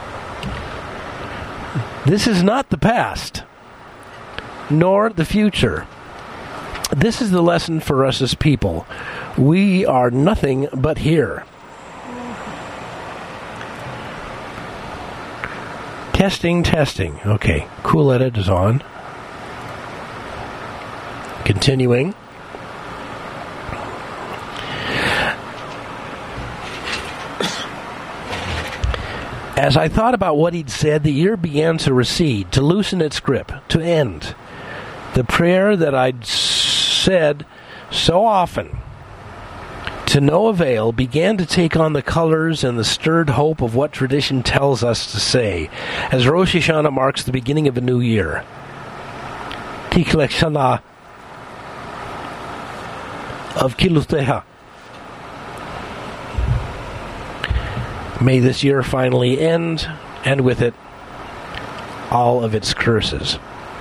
This is not the past, nor the future. This is the lesson for us as people. We are nothing but here. Testing. Okay, Cool Edit is on. Continuing. As I thought about what he'd said, the year began to recede, to loosen its grip, to end. The prayer that I'd said so often, to no avail, began to take on the colors and the stirred hope of what tradition tells us to say, as Rosh Hashanah marks the beginning of a new year. Tikle Shana of Kiluteha. May this year finally end, and with it, all of its curses.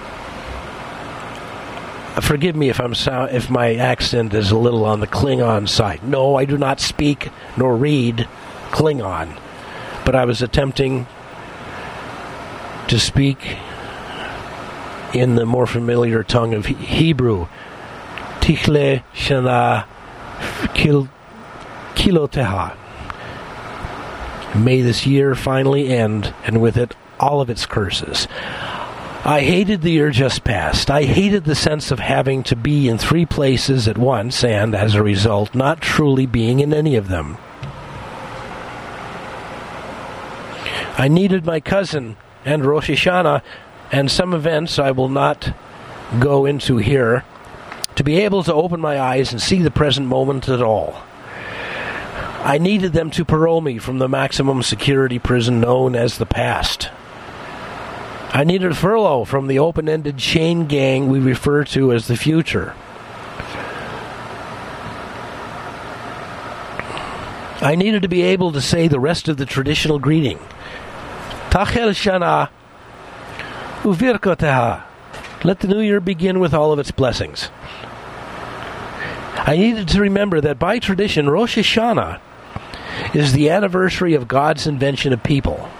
Forgive me if my accent is a little on the Klingon side. No, I do not speak nor read Klingon, but I was attempting to speak in the more familiar tongue of Hebrew. Tikle Shana Kiloteha. May this year finally end, and with it, all of its curses. I hated the year just past. I hated the sense of having to be in three places at once, and, as a result, not truly being in any of them. I needed my cousin and Rosh Hashanah, and some events I will not go into here, to be able to open my eyes and see the present moment at all. I needed them to parole me from the maximum security prison known as the past. I needed a furlough from the open-ended chain gang we refer to as the future. I needed to be able to say the rest of the traditional greeting. Tachel Shana Uvirkoteha. Let the new year begin with all of its blessings. I needed to remember that by tradition, Rosh Hashanah is the anniversary of God's invention of people.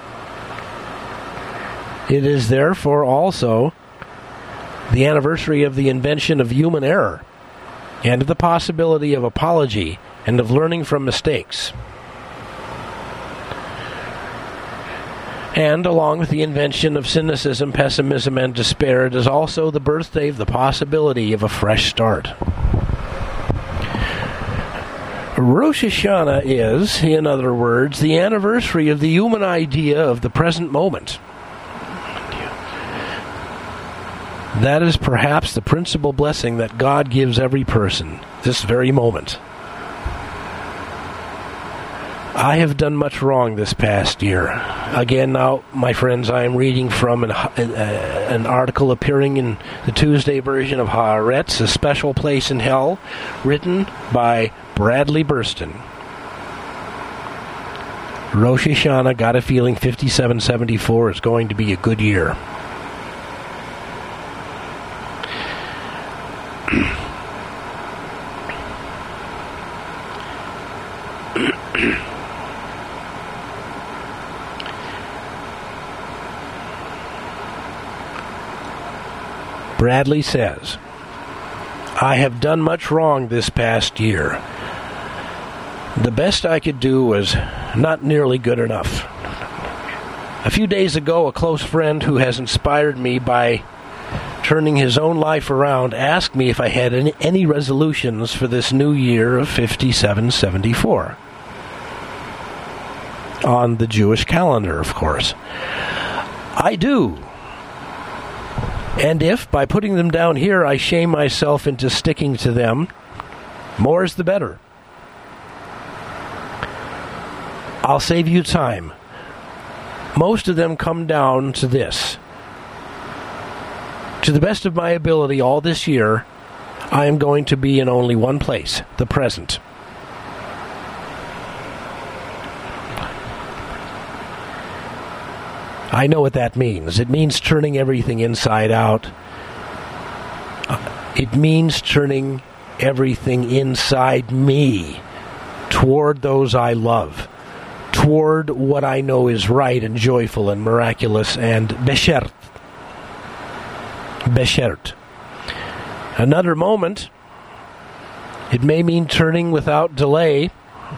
It is therefore also the anniversary of the invention of human error, and of the possibility of apology and of learning from mistakes. And along with the invention of cynicism, pessimism, and despair, it is also the birthday of the possibility of a fresh start. Rosh Hashanah is, in other words, the anniversary of the human idea of the present moment. That is perhaps the principal blessing that God gives every person, this very moment. I have done much wrong this past year. Again, now, my friends, I am reading from an article appearing in the Tuesday version of Haaretz, A Special Place in Hell, written by Bradley Burston. Rosh Hashanah, got a feeling 5774 is going to be a good year. Bradley says, I have done much wrong this past year. The best I could do was not nearly good enough. A few days ago, a close friend who has inspired me by turning his own life around asked me if I had any resolutions for this new year of 5774. On the Jewish calendar, of course. I do. And if, by putting them down here, I shame myself into sticking to them, more is the better. I'll save you time. Most of them come down to this. To the best of my ability all this year, I am going to be in only one place, the present. I know what that means. It means turning everything inside out. It means turning everything inside me toward those I love, toward what I know is right and joyful and miraculous and beshert. Beshert. Another moment, it may mean turning without delay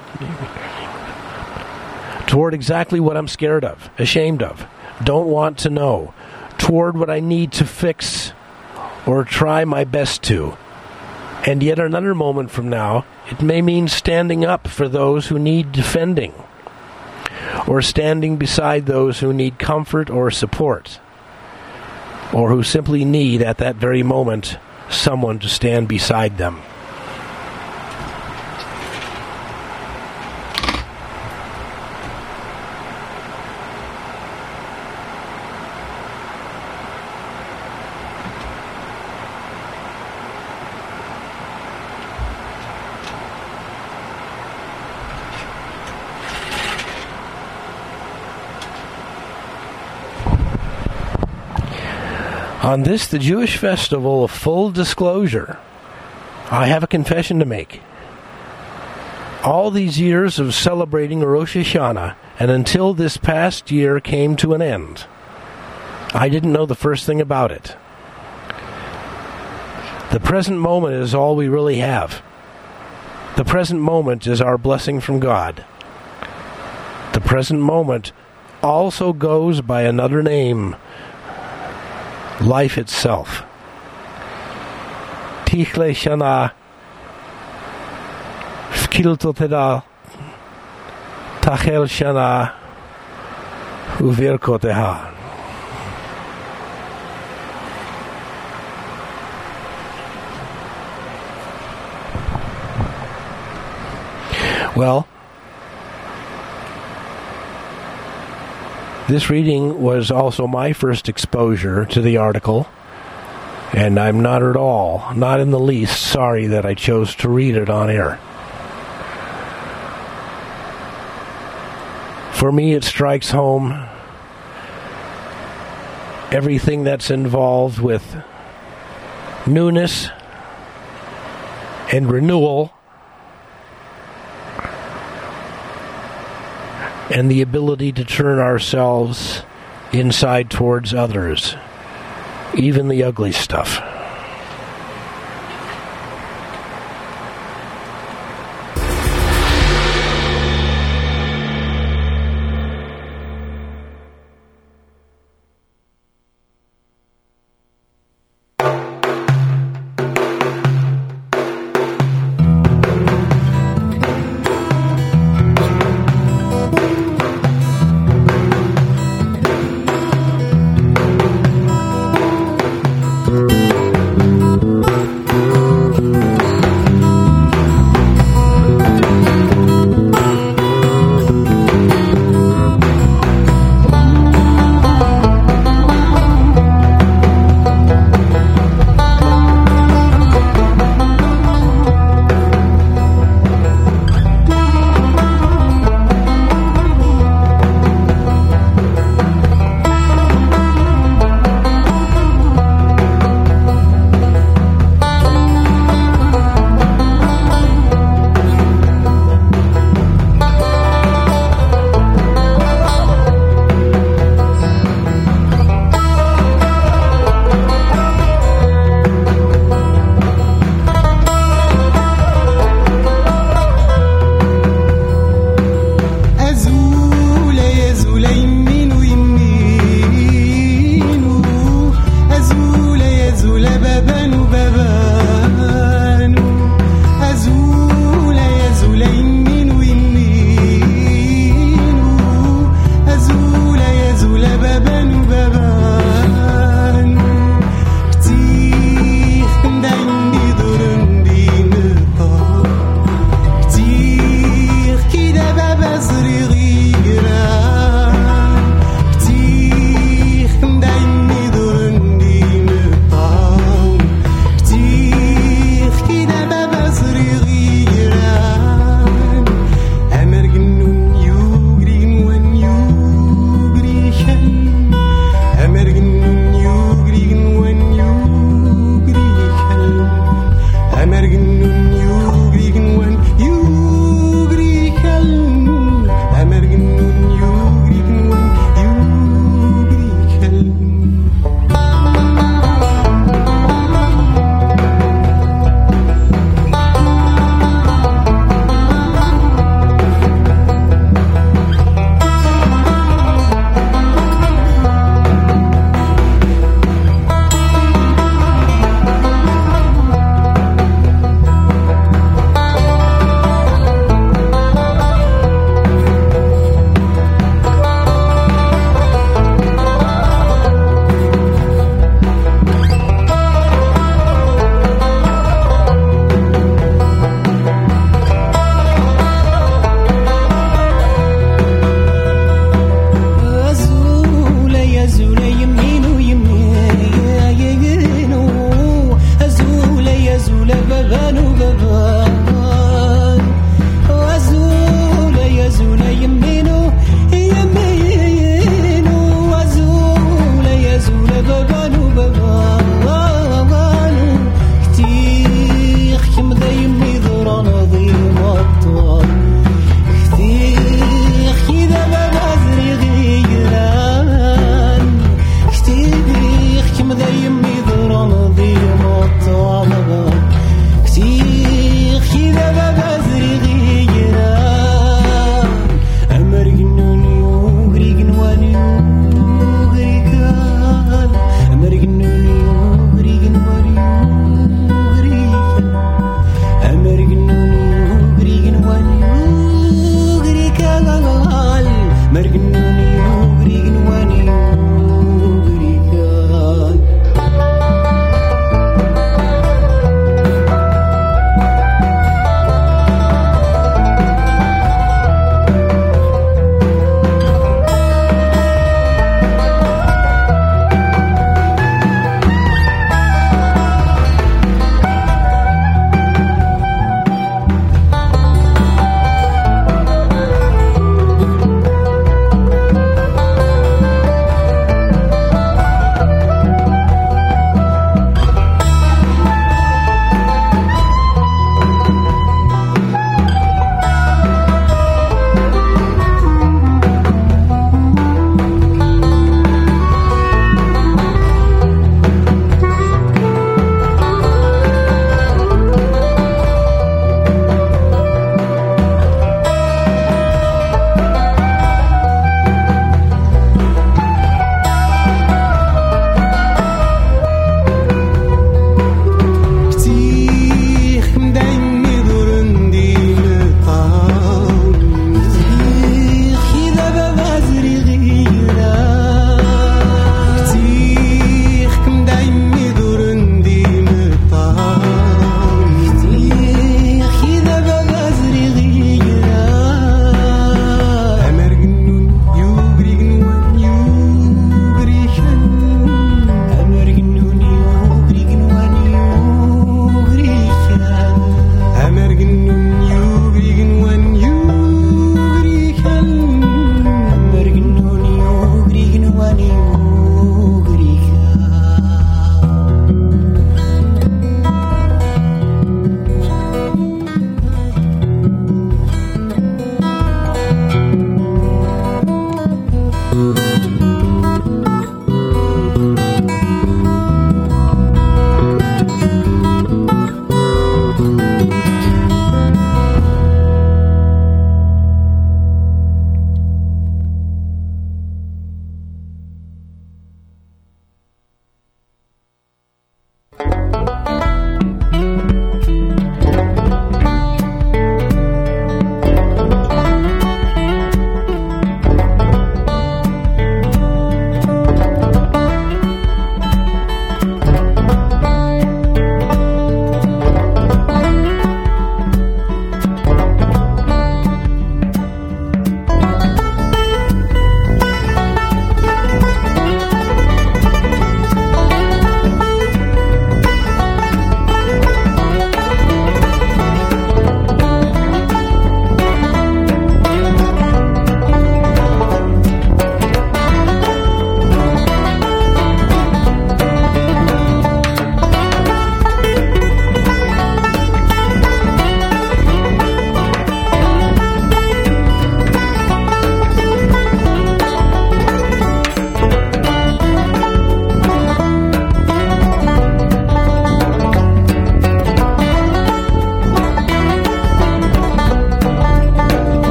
toward exactly what I'm scared of, ashamed of, don't want to know, toward what I need to fix or try my best to. And yet another moment from now, it may mean standing up for those who need defending, or standing beside those who need comfort or support, or who simply need, at that very moment, someone to stand beside them. On this, the Jewish festival of full disclosure, I have a confession to make. All these years of celebrating Rosh Hashanah, and until this past year came to an end, I didn't know the first thing about it. The present moment is all we really have. The present moment is our blessing from God. The present moment also goes by another name, life itself. Tichle Shana Fkiltoteda Tachel Shana Uvirkoteha. Well, this reading was also my first exposure to the article, and I'm not at all, not in the least, sorry that I chose to read it on air. For me, it strikes home everything that's involved with newness and renewal, and the ability to turn ourselves inside towards others, even the ugly stuff.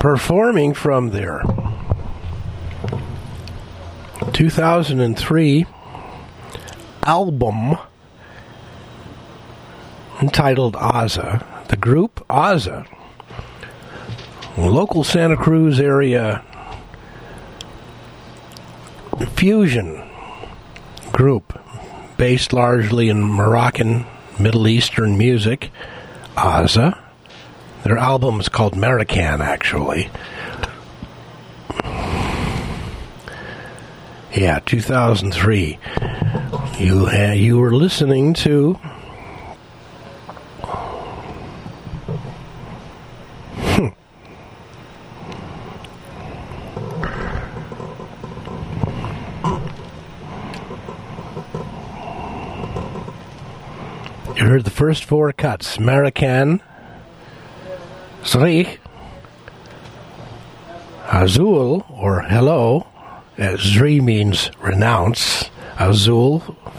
performing from their 2003 album entitled Ozza. The group Ozza, local Santa Cruz area fusion group based largely in Moroccan, Middle Eastern music. Ozza. Their album is called American, actually. Yeah, 2003. You were listening to You heard the first four cuts. American, Zri, Azul, or hello, as Zri means renounce, Azul,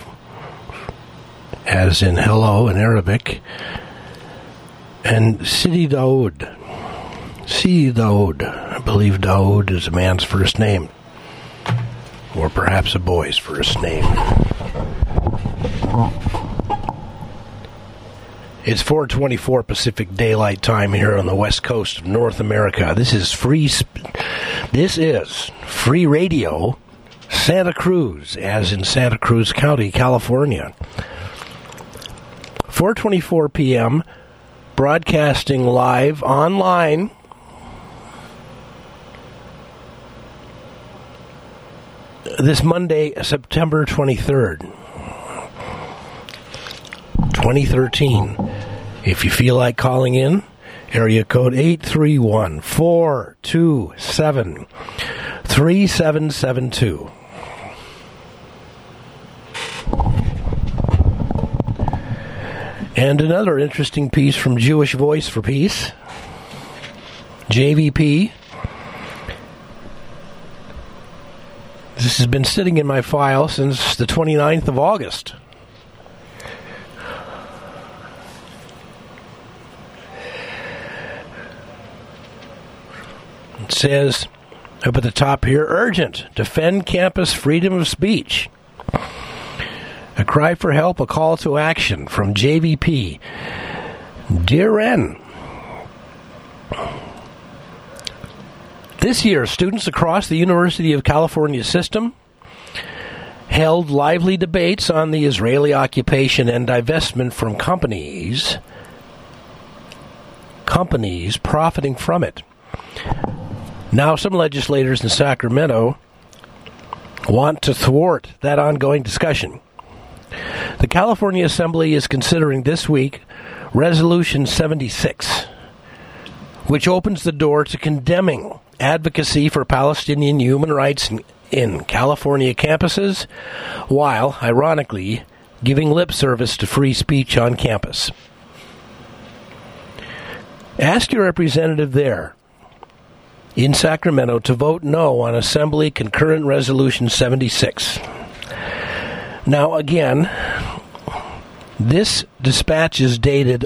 as in hello in Arabic, and Sidi Daoud. Sidi Daoud. I believe Daoud is a man's first name, or perhaps a boy's first name. It's 4:24 Pacific Daylight Time here on the west coast of North America. This is free radio, Santa Cruz, as in Santa Cruz County, California. 4:24 p.m., broadcasting live online. This Monday, September 23rd. 2013. If you feel like calling in, area code 831-427-3772. And another interesting piece from Jewish Voice for Peace, JVP. This has been sitting in my file since the 29th of August. It says up at the top here, urgent, defend campus freedom of speech. A cry for help, a call to action from JVP. Dear N, this year, students across the University of California system held lively debates on the Israeli occupation and divestment from companies profiting from it. Now, some legislators in Sacramento want to thwart that ongoing discussion. The California Assembly is considering this week Resolution 76, which opens the door to condemning advocacy for Palestinian human rights in California campuses, while, ironically, giving lip service to free speech on campus. Ask your representative there in Sacramento to vote no on Assembly Concurrent Resolution 76. Now, again, this dispatch is dated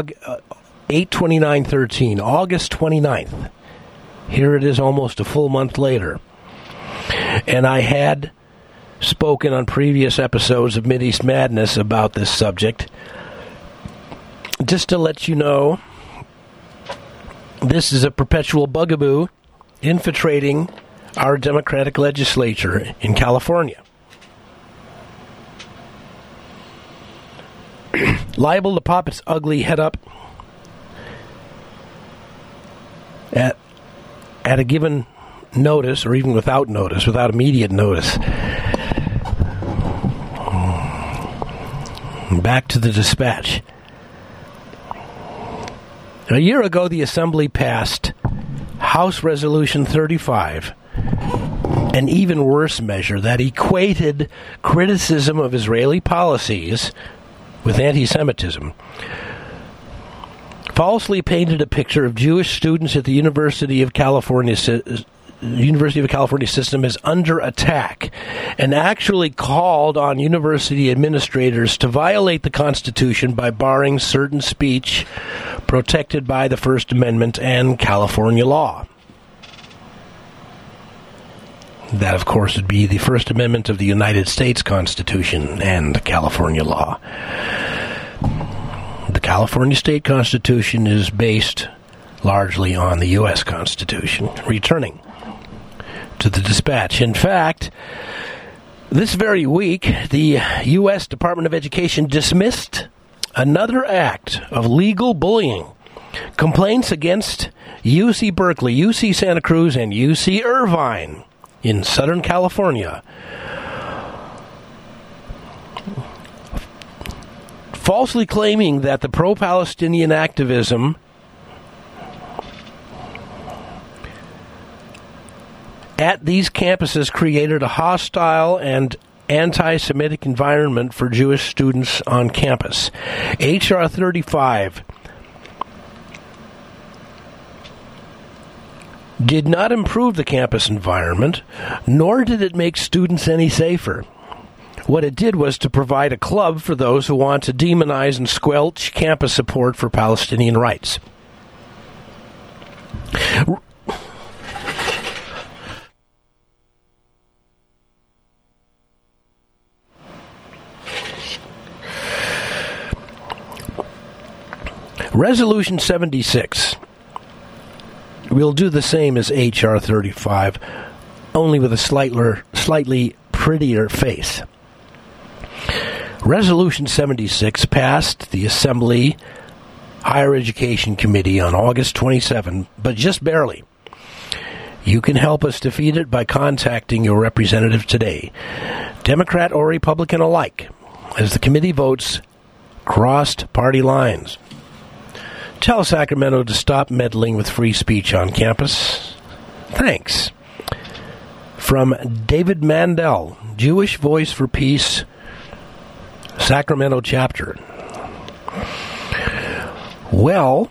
8/29/13, August 29th. Here it is almost a full month later. And I had spoken on previous episodes of Mideast Madness about this subject. Just to let you know, this is a perpetual bugaboo infiltrating our Democratic legislature in California. Liable to pop its ugly head up at a given notice, or even without immediate notice. Back to the dispatch. A year ago, the Assembly passed House Resolution 35, an even worse measure that equated criticism of Israeli policies with anti-Semitism. Falsely painted a picture of Jewish students at the University of California system as under attack, and actually called on university administrators to violate the Constitution by barring certain speech protected by the First Amendment and California law. That, of course, would be the First Amendment of the United States Constitution and California law. The California State Constitution is based largely on the U.S. Constitution. Returning to the dispatch. In fact, this very week, the U.S. Department of Education dismissed another act of legal bullying. Complaints against UC Berkeley, UC Santa Cruz, and UC Irvine in Southern California. Falsely claiming that the pro-Palestinian activism at these campuses created a hostile and anti-Semitic environment for Jewish students on campus. H.R. 35 did not improve the campus environment, nor did it make students any safer. What it did was to provide a club for those who want to demonize and squelch campus support for Palestinian rights. Resolution 76 will do the same as H.R. 35, only with a slightly prettier face. Resolution 76 passed the Assembly Higher Education Committee on August 27, but just barely. You can help us defeat it by contacting your representative today, Democrat or Republican alike, as the committee votes crossed party lines. Tell Sacramento to stop meddling with free speech on campus. Thanks. From David Mandel, Jewish Voice for Peace, Sacramento chapter. Well,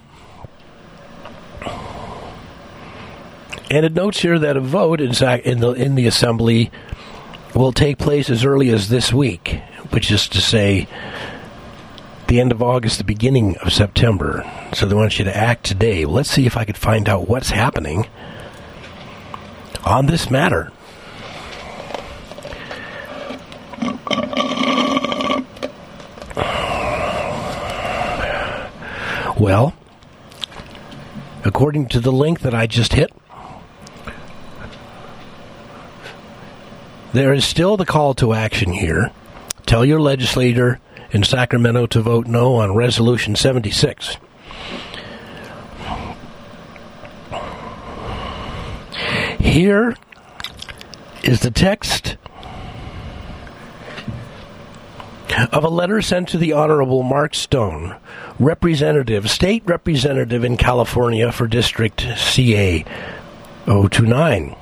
and it notes here that a vote in the Assembly will take place as early as this week, which is to say the end of August, the beginning of September. So they want you to act today. Well, let's see if I could find out what's happening on this matter. Well, according to the link that I just hit, there is still the call to action here. Tell your legislator in Sacramento to vote no on Resolution 76. Here is the text of a letter sent to the Honorable Mark Stone, state representative in California for District CA 029.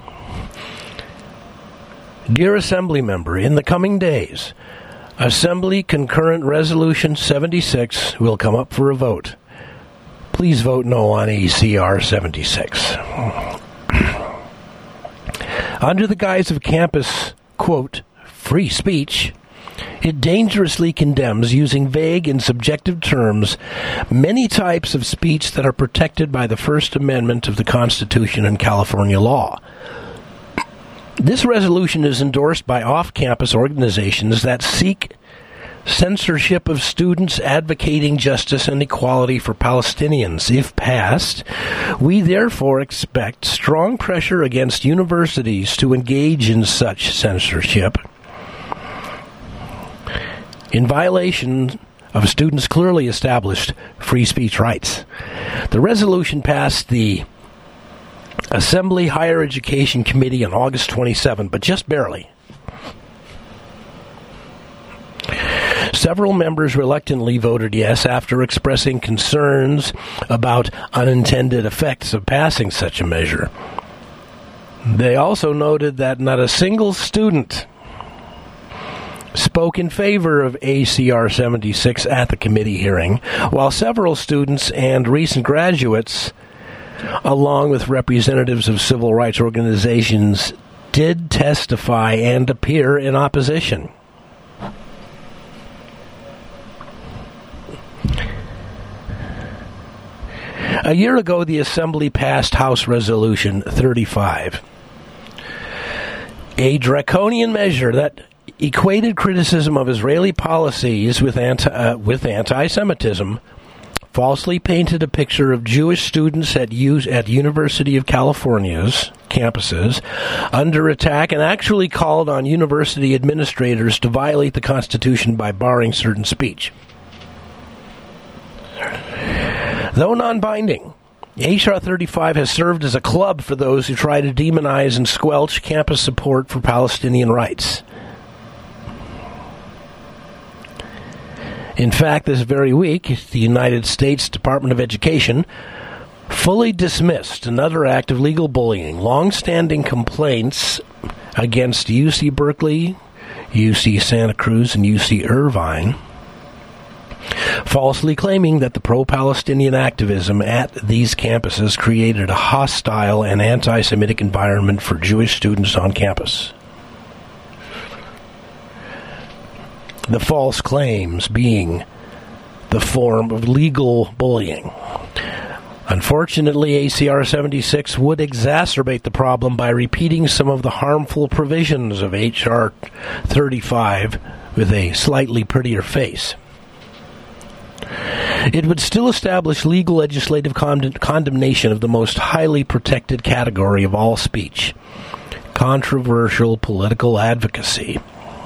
Dear Assembly Member, in the coming days, Assembly Concurrent Resolution 76 will come up for a vote. Please vote no on ACR 76. Under the guise of campus, quote, free speech, it dangerously condemns, using vague and subjective terms, many types of speech that are protected by the First Amendment of the Constitution and California law. This resolution is endorsed by off-campus organizations that seek censorship of students advocating justice and equality for Palestinians. If passed, we therefore expect strong pressure against universities to engage in such censorship in violation of students' clearly established free speech rights. The resolution passed the Assembly Higher Education Committee on August 27, but just barely. Several members reluctantly voted yes after expressing concerns about unintended effects of passing such a measure. They also noted that not a single student spoke in favor of ACR 76 at the committee hearing, while several students and recent graduates, along with representatives of civil rights organizations, did testify and appear in opposition. A year ago, the Assembly passed House Resolution 35. A draconian measure that equated criticism of Israeli policies with anti-Semitism falsely painted a picture of Jewish students at University of California's campuses under attack and actually called on university administrators to violate the Constitution by barring certain speech. Though non-binding, H.R. 35 has served as a club for those who try to demonize and squelch campus support for Palestinian rights. In fact, this very week, the United States Department of Education fully dismissed another act of legal bullying, long-standing complaints against UC Berkeley, UC Santa Cruz, and UC Irvine, falsely claiming that the pro-Palestinian activism at these campuses created a hostile and anti-Semitic environment for Jewish students on campus. The false claims being the form of legal bullying. Unfortunately, ACR 76 would exacerbate the problem by repeating some of the harmful provisions of HR 35 with a slightly prettier face. It would still establish legal legislative condemnation of the most highly protected category of all speech, controversial political advocacy.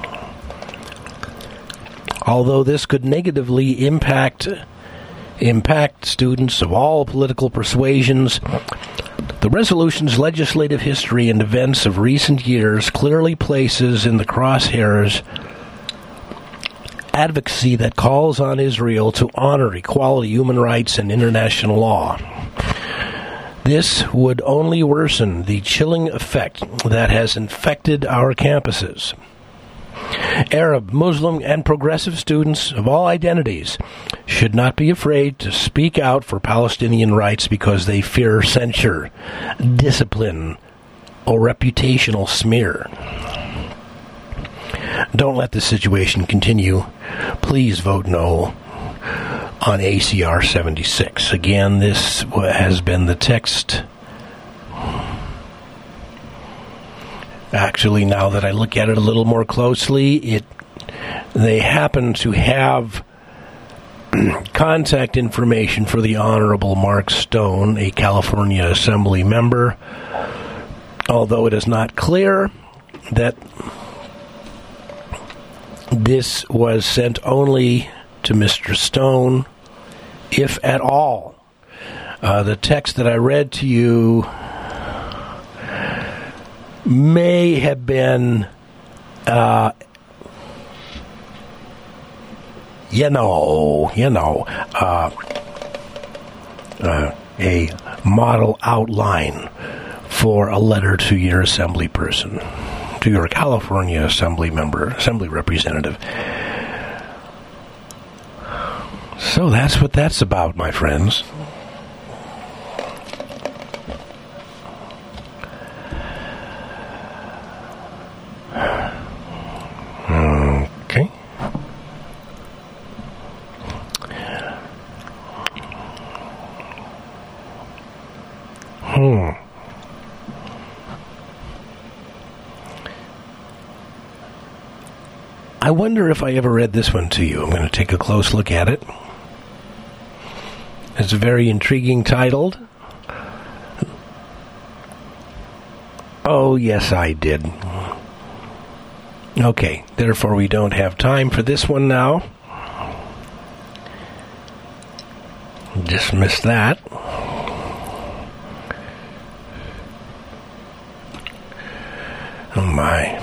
Although this could negatively impact students of all political persuasions, the resolution's legislative history and events of recent years clearly places in the crosshairs advocacy that calls on Israel to honor equality, human rights, and international law. This would only worsen the chilling effect that has infected our campuses. Arab, Muslim, and progressive students of all identities should not be afraid to speak out for Palestinian rights because they fear censure, discipline, or reputational smear. Don't let this situation continue. Please vote no on ACR 76. Again, this has been the text. Actually, now that I look at it a little more closely, they happen to have contact information for the Honorable Mark Stone, a California Assembly member, although it is not clear that this was sent only to Mr. Stone, if at all. The text that I read to you may have been, a model outline for a letter to your assembly person, to your California Assembly member, Assembly representative. So that's what that's about, my friends. Okay. I wonder if I ever read this one to you. I'm going to take a close look at it. It's a very intriguing title. Oh, yes, I did. Okay, therefore we don't have time for this one now. Dismiss that. Oh, my.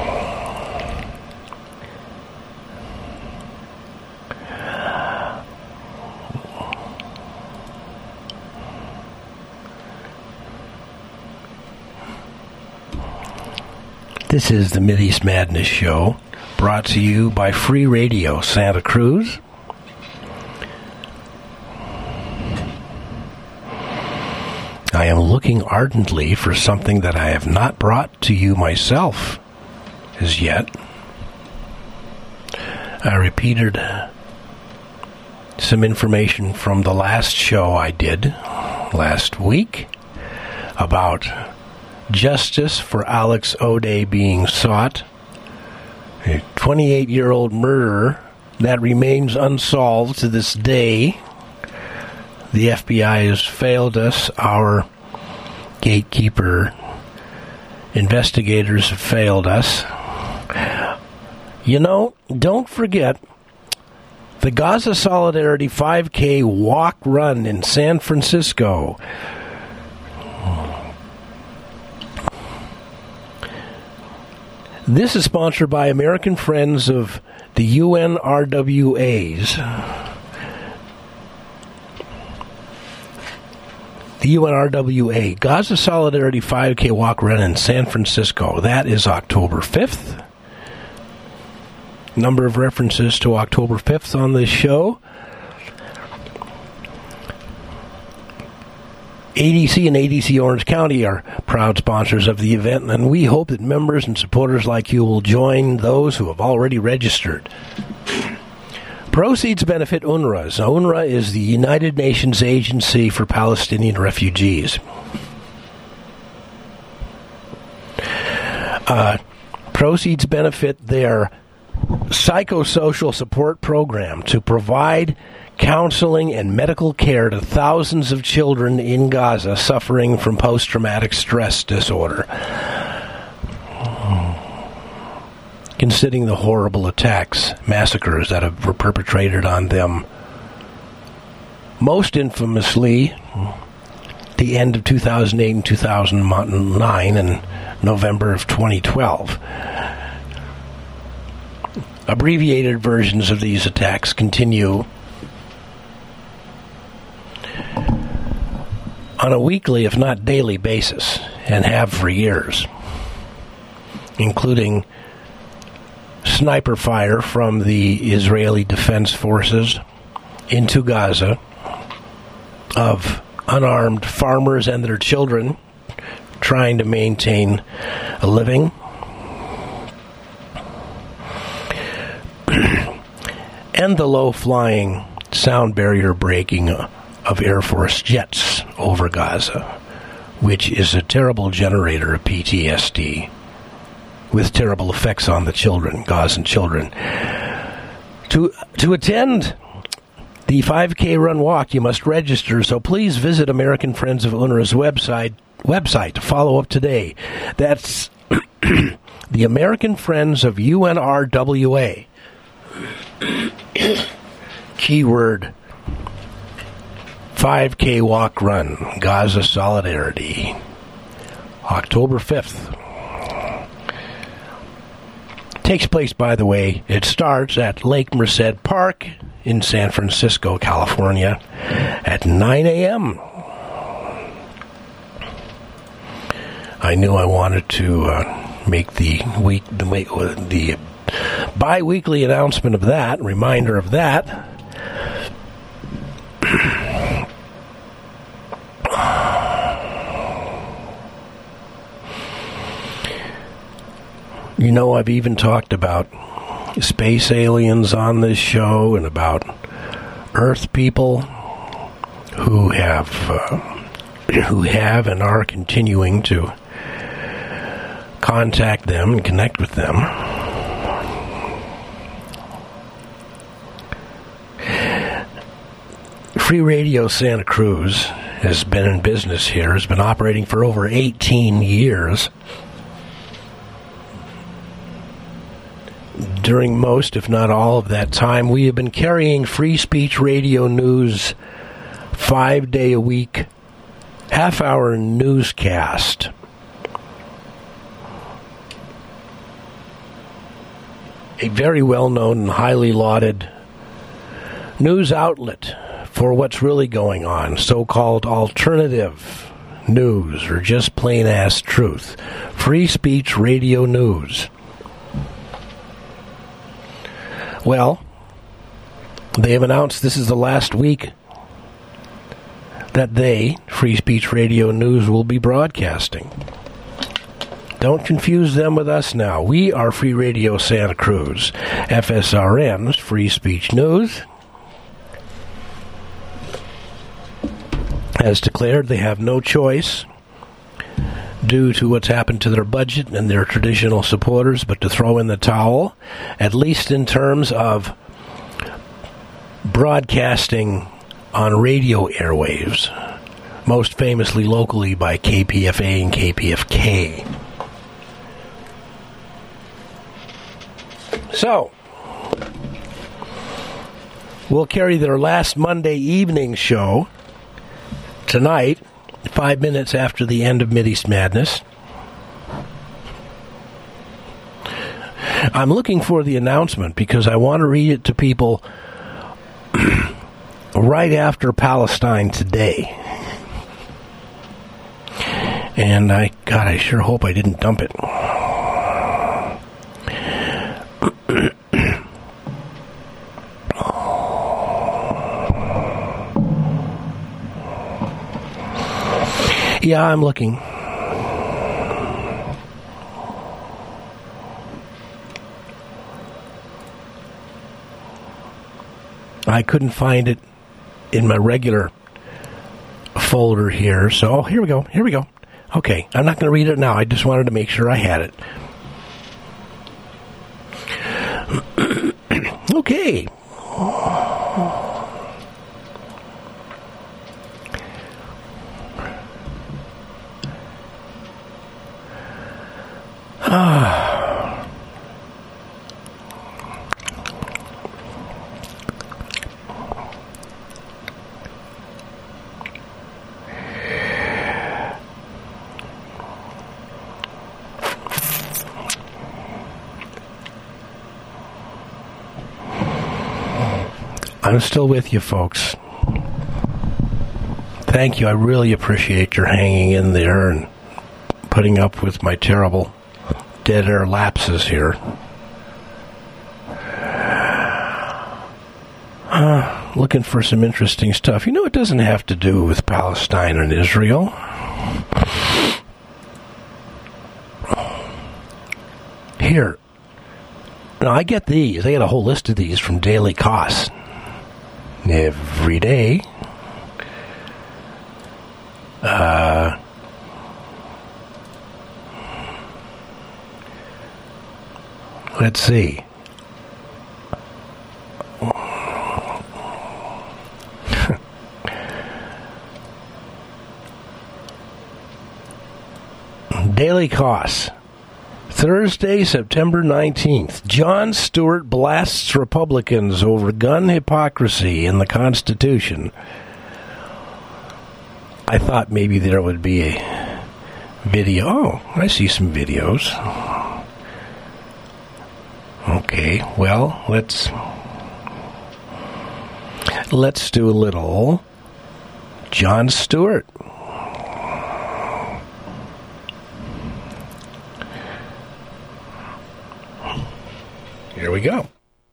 This is the Mideast Madness Show, brought to you by Free Radio Santa Cruz. I am looking ardently for something that I have not brought to you myself as yet. I repeated some information from the last show I did last week about justice for Alex O'Day being sought. A 28-year-old murderer that remains unsolved to this day. The FBI has failed us. Our gatekeeper investigators have failed us. You know, don't forget the Gaza Solidarity 5K walk run in San Francisco. This is sponsored by American Friends of the UNRWAs. The UNRWA, Gaza Solidarity 5K walk run in San Francisco. That is October 5th. Number of references to October 5th on this show. ADC and ADC Orange County are proud sponsors of the event, and we hope that members and supporters like you will join those who have already registered. Proceeds benefit UNRWA. So UNRWA is the United Nations Agency for Palestinian Refugees. Proceeds benefit their psychosocial support program to provide counseling and medical care to thousands of children in Gaza suffering from post-traumatic stress disorder. Considering the horrible attacks, massacres that were perpetrated on them. Most infamously, the end of 2008 and 2009 and November of 2012. Abbreviated versions of these attacks continue on a weekly, if not daily basis, and have for years, including sniper fire from the Israeli Defense Forces into Gaza of unarmed farmers and their children trying to maintain a living. And the low-flying, sound barrier breaking of Air Force jets over Gaza, which is a terrible generator of PTSD with terrible effects on the children, Gazan children. To attend the 5K run walk, you must register, so please visit American Friends of UNRWA's website to follow up today. That's the American Friends of UNRWA. Keyword 5K walk run, Gaza Solidarity, October 5th. Takes place, by the way, it starts at Lake Merced Park in San Francisco, California at 9 a.m. I knew I wanted to make the bi-weekly announcement of that, reminder of that. You know, I've even talked about space aliens on this show and about Earth people who have and are continuing to contact them and connect with them. Free Radio Santa Cruz has been in business here, has been operating for over 18 years. During most, if not all of that time, we have been carrying free speech radio news 5-day-a-week, half-hour newscast. A very well-known and highly lauded news outlet for what's really going on, so-called alternative news, or just plain-ass truth. Free speech radio news. Well, they have announced this is the last week that they, Free Speech Radio News, will be broadcasting. Don't confuse them with us now. We are Free Radio Santa Cruz, FSRN's Free Speech News. As declared, they have no choice. due to what's happened to their budget and their traditional supporters, but to throw in the towel, at least in terms of broadcasting on radio airwaves, most famously locally by KPFA and KPFK. So, we'll carry their last Monday evening show tonight, 5 minutes after the end of Mideast Madness. I'm looking for the announcement because I want to read it to people right after Palestine Today. And I sure hope I didn't dump it. Yeah, I'm looking. I couldn't find it in my regular folder here, so here we go. Okay, I'm not going to read it now. I just wanted to make sure I had it. Okay. I'm still with you, folks. Thank you. I really appreciate your hanging in there and putting up with my terrible dead air lapses here. Looking for some interesting stuff. It doesn't have to do with Palestine and Israel. Here. Now, I get these. I get a whole list of these from Daily Kos. Every day. Let's see. Daily Kos. Thursday, September 19th. Jon Stewart blasts Republicans over gun hypocrisy in the Constitution. I thought maybe there would be a video. Oh, I see some videos. Okay, well, let's do a little Jon Stewart. Here we go.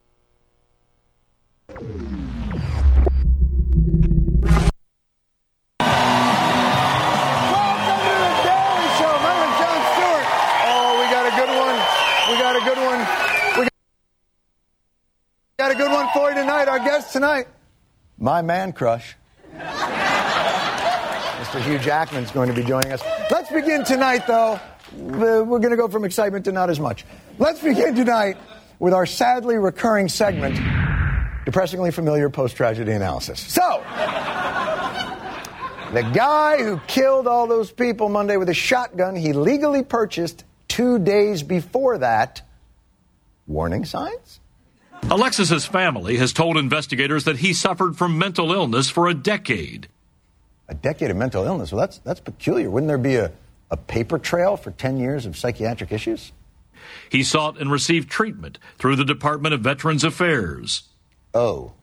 Got a good one for you tonight. Our guest tonight, my man crush, Mr. Hugh Jackman's going to be joining us. Let's begin tonight, though. We're going to go from excitement to not as much. Let's begin tonight with our sadly recurring segment, Depressingly Familiar Post-Tragedy Analysis. So, the guy who killed all those people Monday with a shotgun he legally purchased 2 days before that. Warning signs? Alexis's family has told investigators that he suffered from mental illness for a decade. A decade of mental illness? Well, that's peculiar. Wouldn't there be a paper trail for 10 years of psychiatric issues? He sought and received treatment through the Department of Veterans Affairs. Oh.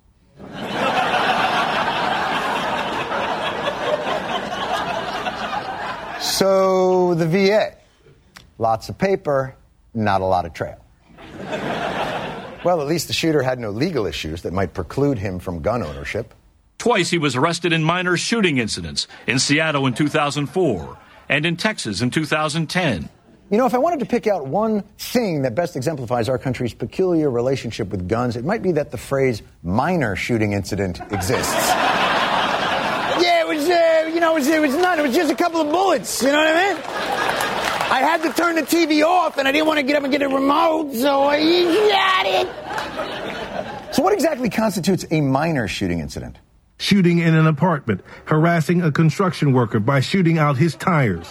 So, the VA. Lots of paper, not a lot of trail. Well, at least the shooter had no legal issues that might preclude him from gun ownership. Twice he was arrested in minor shooting incidents, in Seattle in 2004 and in Texas in 2010. If I wanted to pick out one thing that best exemplifies our country's peculiar relationship with guns, it might be that the phrase minor shooting incident exists. Yeah, it was just a couple of bullets, you know what I mean? I had to turn the TV off, and I didn't want to get up and get a remote, so I got it. So what exactly constitutes a minor shooting incident? Shooting in an apartment, harassing a construction worker by shooting out his tires.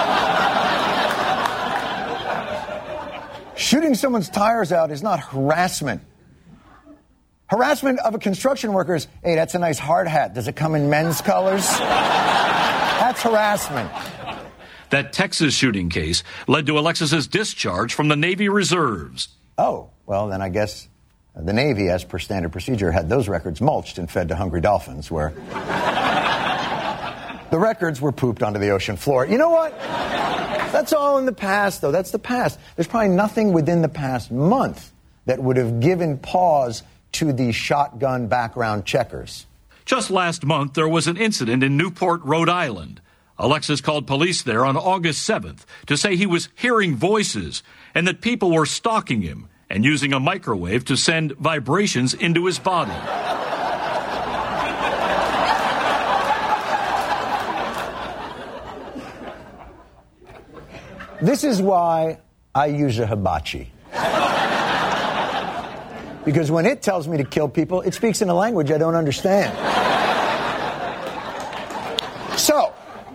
Shooting someone's tires out is not harassment. Harassment of a construction worker is, hey, that's a nice hard hat. Does it come in men's colors? That's harassment. That Texas shooting case led to Alexis's discharge from the Navy Reserves. Oh, well, then I guess the Navy, as per standard procedure, had those records mulched and fed to hungry dolphins, where the records were pooped onto the ocean floor. You know what? That's all in the past, though. That's the past. There's probably nothing within the past month that would have given pause to the shotgun background checkers. Just last month, there was an incident in Newport, Rhode Island. Alexis called police there on August 7th to say he was hearing voices and that people were stalking him and using a microwave to send vibrations into his body. This is why I use a hibachi. Because when it tells me to kill people, it speaks in a language I don't understand. So,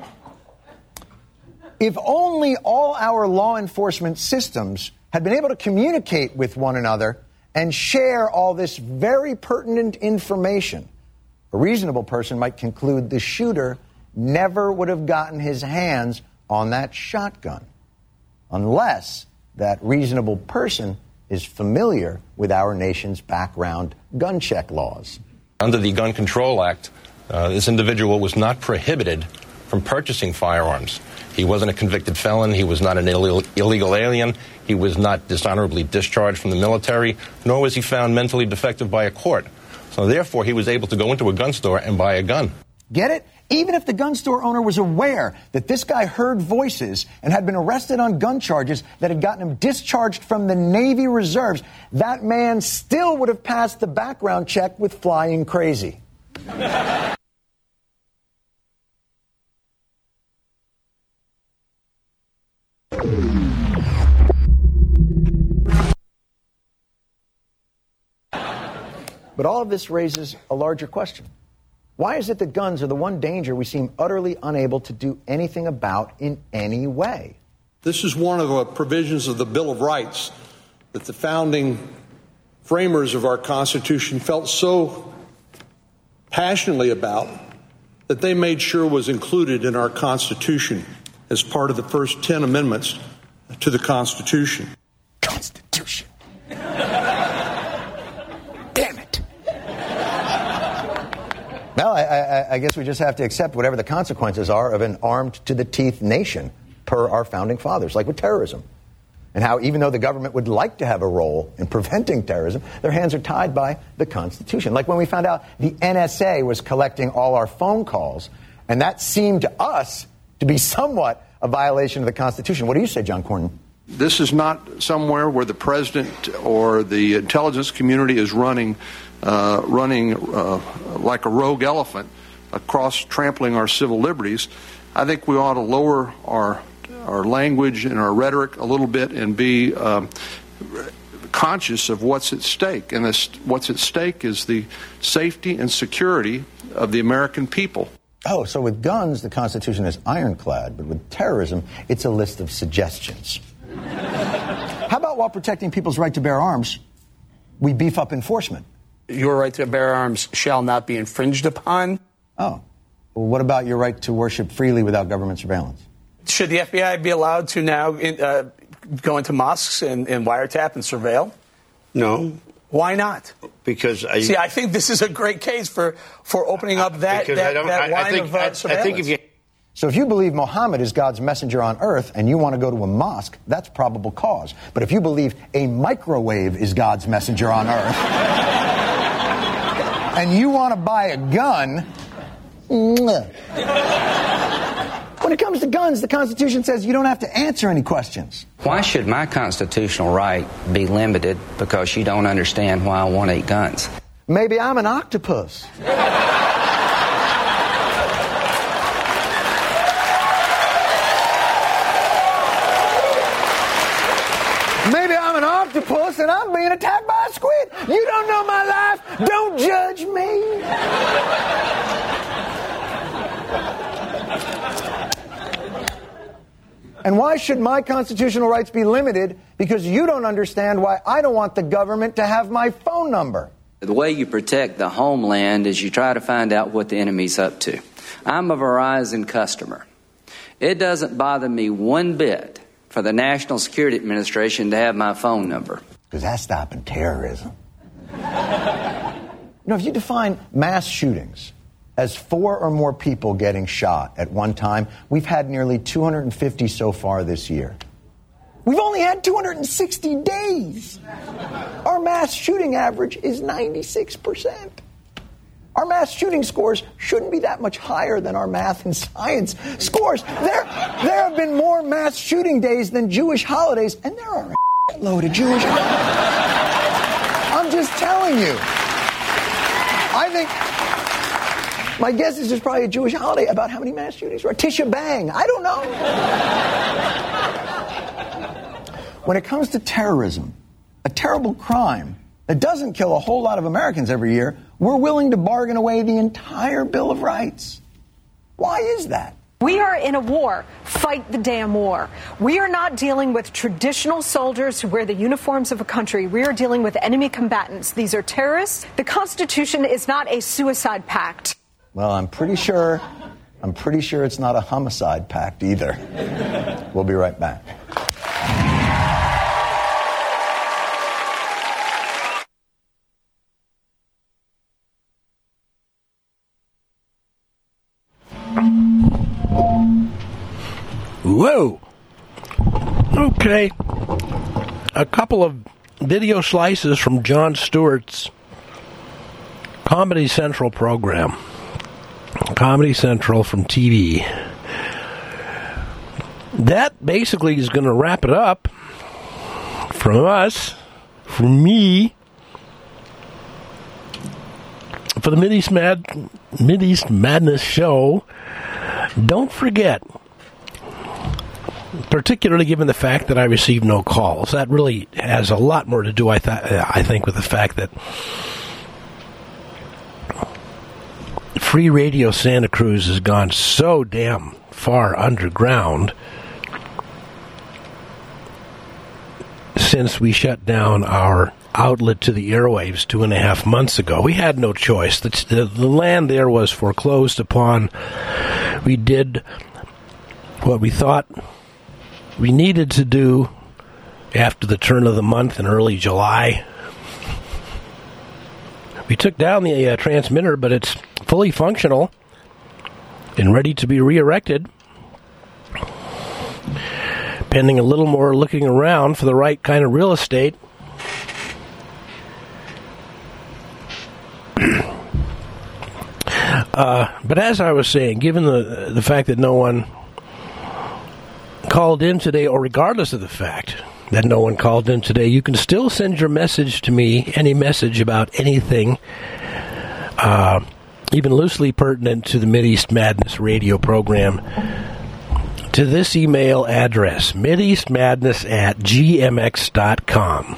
if only all our law enforcement systems had been able to communicate with one another and share all this very pertinent information, a reasonable person might conclude the shooter never would have gotten his hands on that shotgun, unless that reasonable person is familiar with our nation's background gun check laws. Under the Gun Control Act, this individual was not prohibited from purchasing firearms. He wasn't a convicted felon. He was not an illegal alien. He was not dishonorably discharged from the military, nor was he found mentally defective by a court. So therefore, he was able to go into a gun store and buy a gun. Get it? Even if the gun store owner was aware that this guy heard voices and had been arrested on gun charges that had gotten him discharged from the Navy Reserves, that man still would have passed the background check with flying crazy. But all of this raises a larger question. Why is it that guns are the one danger we seem utterly unable to do anything about in any way? This is one of the provisions of the Bill of Rights that the founding framers of our Constitution felt so passionately about that they made sure was included in our Constitution as part of the first 10 amendments to the Constitution. Constitution. Well, I guess we just have to accept whatever the consequences are of an armed-to-the-teeth nation, per our founding fathers, like with terrorism. And how, even though the government would like to have a role in preventing terrorism, their hands are tied by the Constitution. Like when we found out the NSA was collecting all our phone calls, and that seemed to us to be somewhat a violation of the Constitution. What do you say, John Cornyn? This is not somewhere where the president or the intelligence community is running like a rogue elephant across trampling our civil liberties. I think we ought to lower our language and our rhetoric a little bit and be conscious of what's at stake. And what's at stake is the safety and security of the American people. Oh, so with guns, the Constitution is ironclad, but with terrorism, it's a list of suggestions. How about while protecting people's right to bear arms, we beef up enforcement? Your right to bear arms shall not be infringed upon. Oh. Well, what about your right to worship freely without government surveillance? Should the FBI be allowed to now go into mosques and wiretap and surveil? No. Why not? Because I think this is a great case for opening up that line of surveillance. I think So if you believe Muhammad is God's messenger on earth and you want to go to a mosque, that's probable cause. But if you believe a microwave is God's messenger on earth and you want to buy a gun, when it comes to guns, the Constitution says you don't have to answer any questions. Why should my constitutional right be limited because you don't understand why I want to eat guns? Maybe I'm an octopus. octopus and I'm being attacked by a squid. You don't know my life. Don't judge me. And why should my constitutional rights be limited? Because you don't understand why I don't want the government to have my phone number. The way you protect the homeland is you try to find out what the enemy's up to. I'm a Verizon customer. It doesn't bother me one bit for the National Security Administration to have my phone number. Because that's stopping terrorism. If you define mass shootings as 4 or more people getting shot at one time, we've had nearly 250 so far this year. We've only had 260 days. Our mass shooting average is 96%. Our mass shooting scores shouldn't be that much higher than our math and science scores. There have been more mass shooting days than Jewish holidays, and there are a load of Jewish holidays. I'm just telling you. I think my guess is there's probably a Jewish holiday about how many mass shootings. Or Tisha Bang. I don't know. When it comes to terrorism, a terrible crime that doesn't kill a whole lot of Americans every year, we're willing to bargain away the entire Bill of Rights. Why is that? We are in a war. Fight the damn war. We are not dealing with traditional soldiers who wear the uniforms of a country. We are dealing with enemy combatants. These are terrorists. The Constitution is not a suicide pact. Well, I'm pretty sure it's not a homicide pact either. We'll be right back. Whoa. Okay. A couple of video slices from Jon Stewart's Comedy Central program. Comedy Central from TV. That basically is going to wrap it up from us, from me, for the Mideast Madness show. Don't forget, particularly given the fact that I received no calls, that really has a lot more to do, I think, with the fact that Free Radio Santa Cruz has gone so damn far underground since we shut down our outlet to the airwaves 2.5 months ago. We had no choice. The land there was foreclosed upon. We did what we thought we needed to do after the turn of the month in early July. We took down the transmitter, but it's fully functional and ready to be re-erected, pending a little more looking around for the right kind of real estate. But as I was saying, given the fact that no one called in today, or regardless of the fact that no one called in today, you can still send your message to me, any message about anything, even loosely pertinent to the Mideast Madness radio program, to this email address, mideastmadness@gmx.com.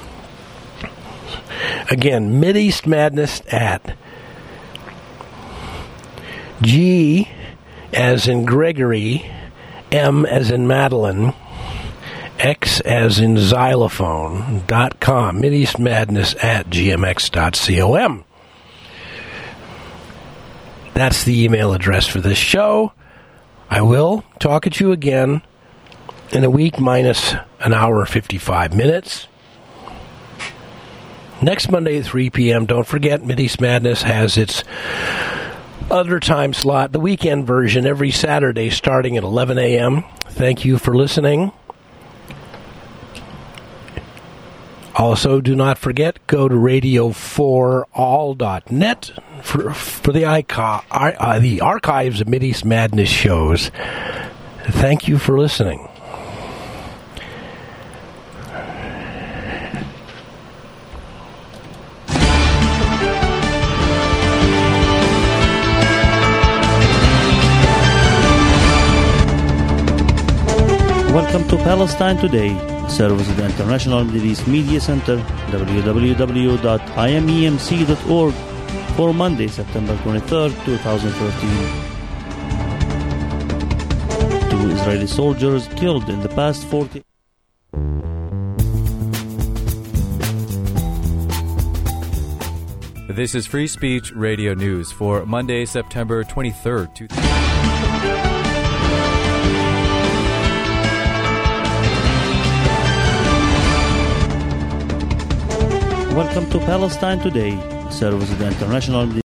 Again, mideastmadness@ G as in Gregory, M as in Madeline, X as in xylophone.com, mideastmadness@gmx.com. That's the email address for this show. I will talk at you again in a week minus an hour and 55 minutes. Next Monday at 3 p.m., don't forget, Mideast Madness has its other time slot, the weekend version, every Saturday starting at 11 a.m. Thank you for listening. Also, do not forget, go to radio4all.net for the archives of Mideast Madness shows. Thank you for listening. Welcome to Palestine Today, Service of the International Middle East Media Center, www.imemc.org, for Monday, September 23rd, 2013. 2 Israeli soldiers killed in the past 40... This is Free Speech Radio News for Monday, September 23rd. Welcome to Palestine Today, service of the International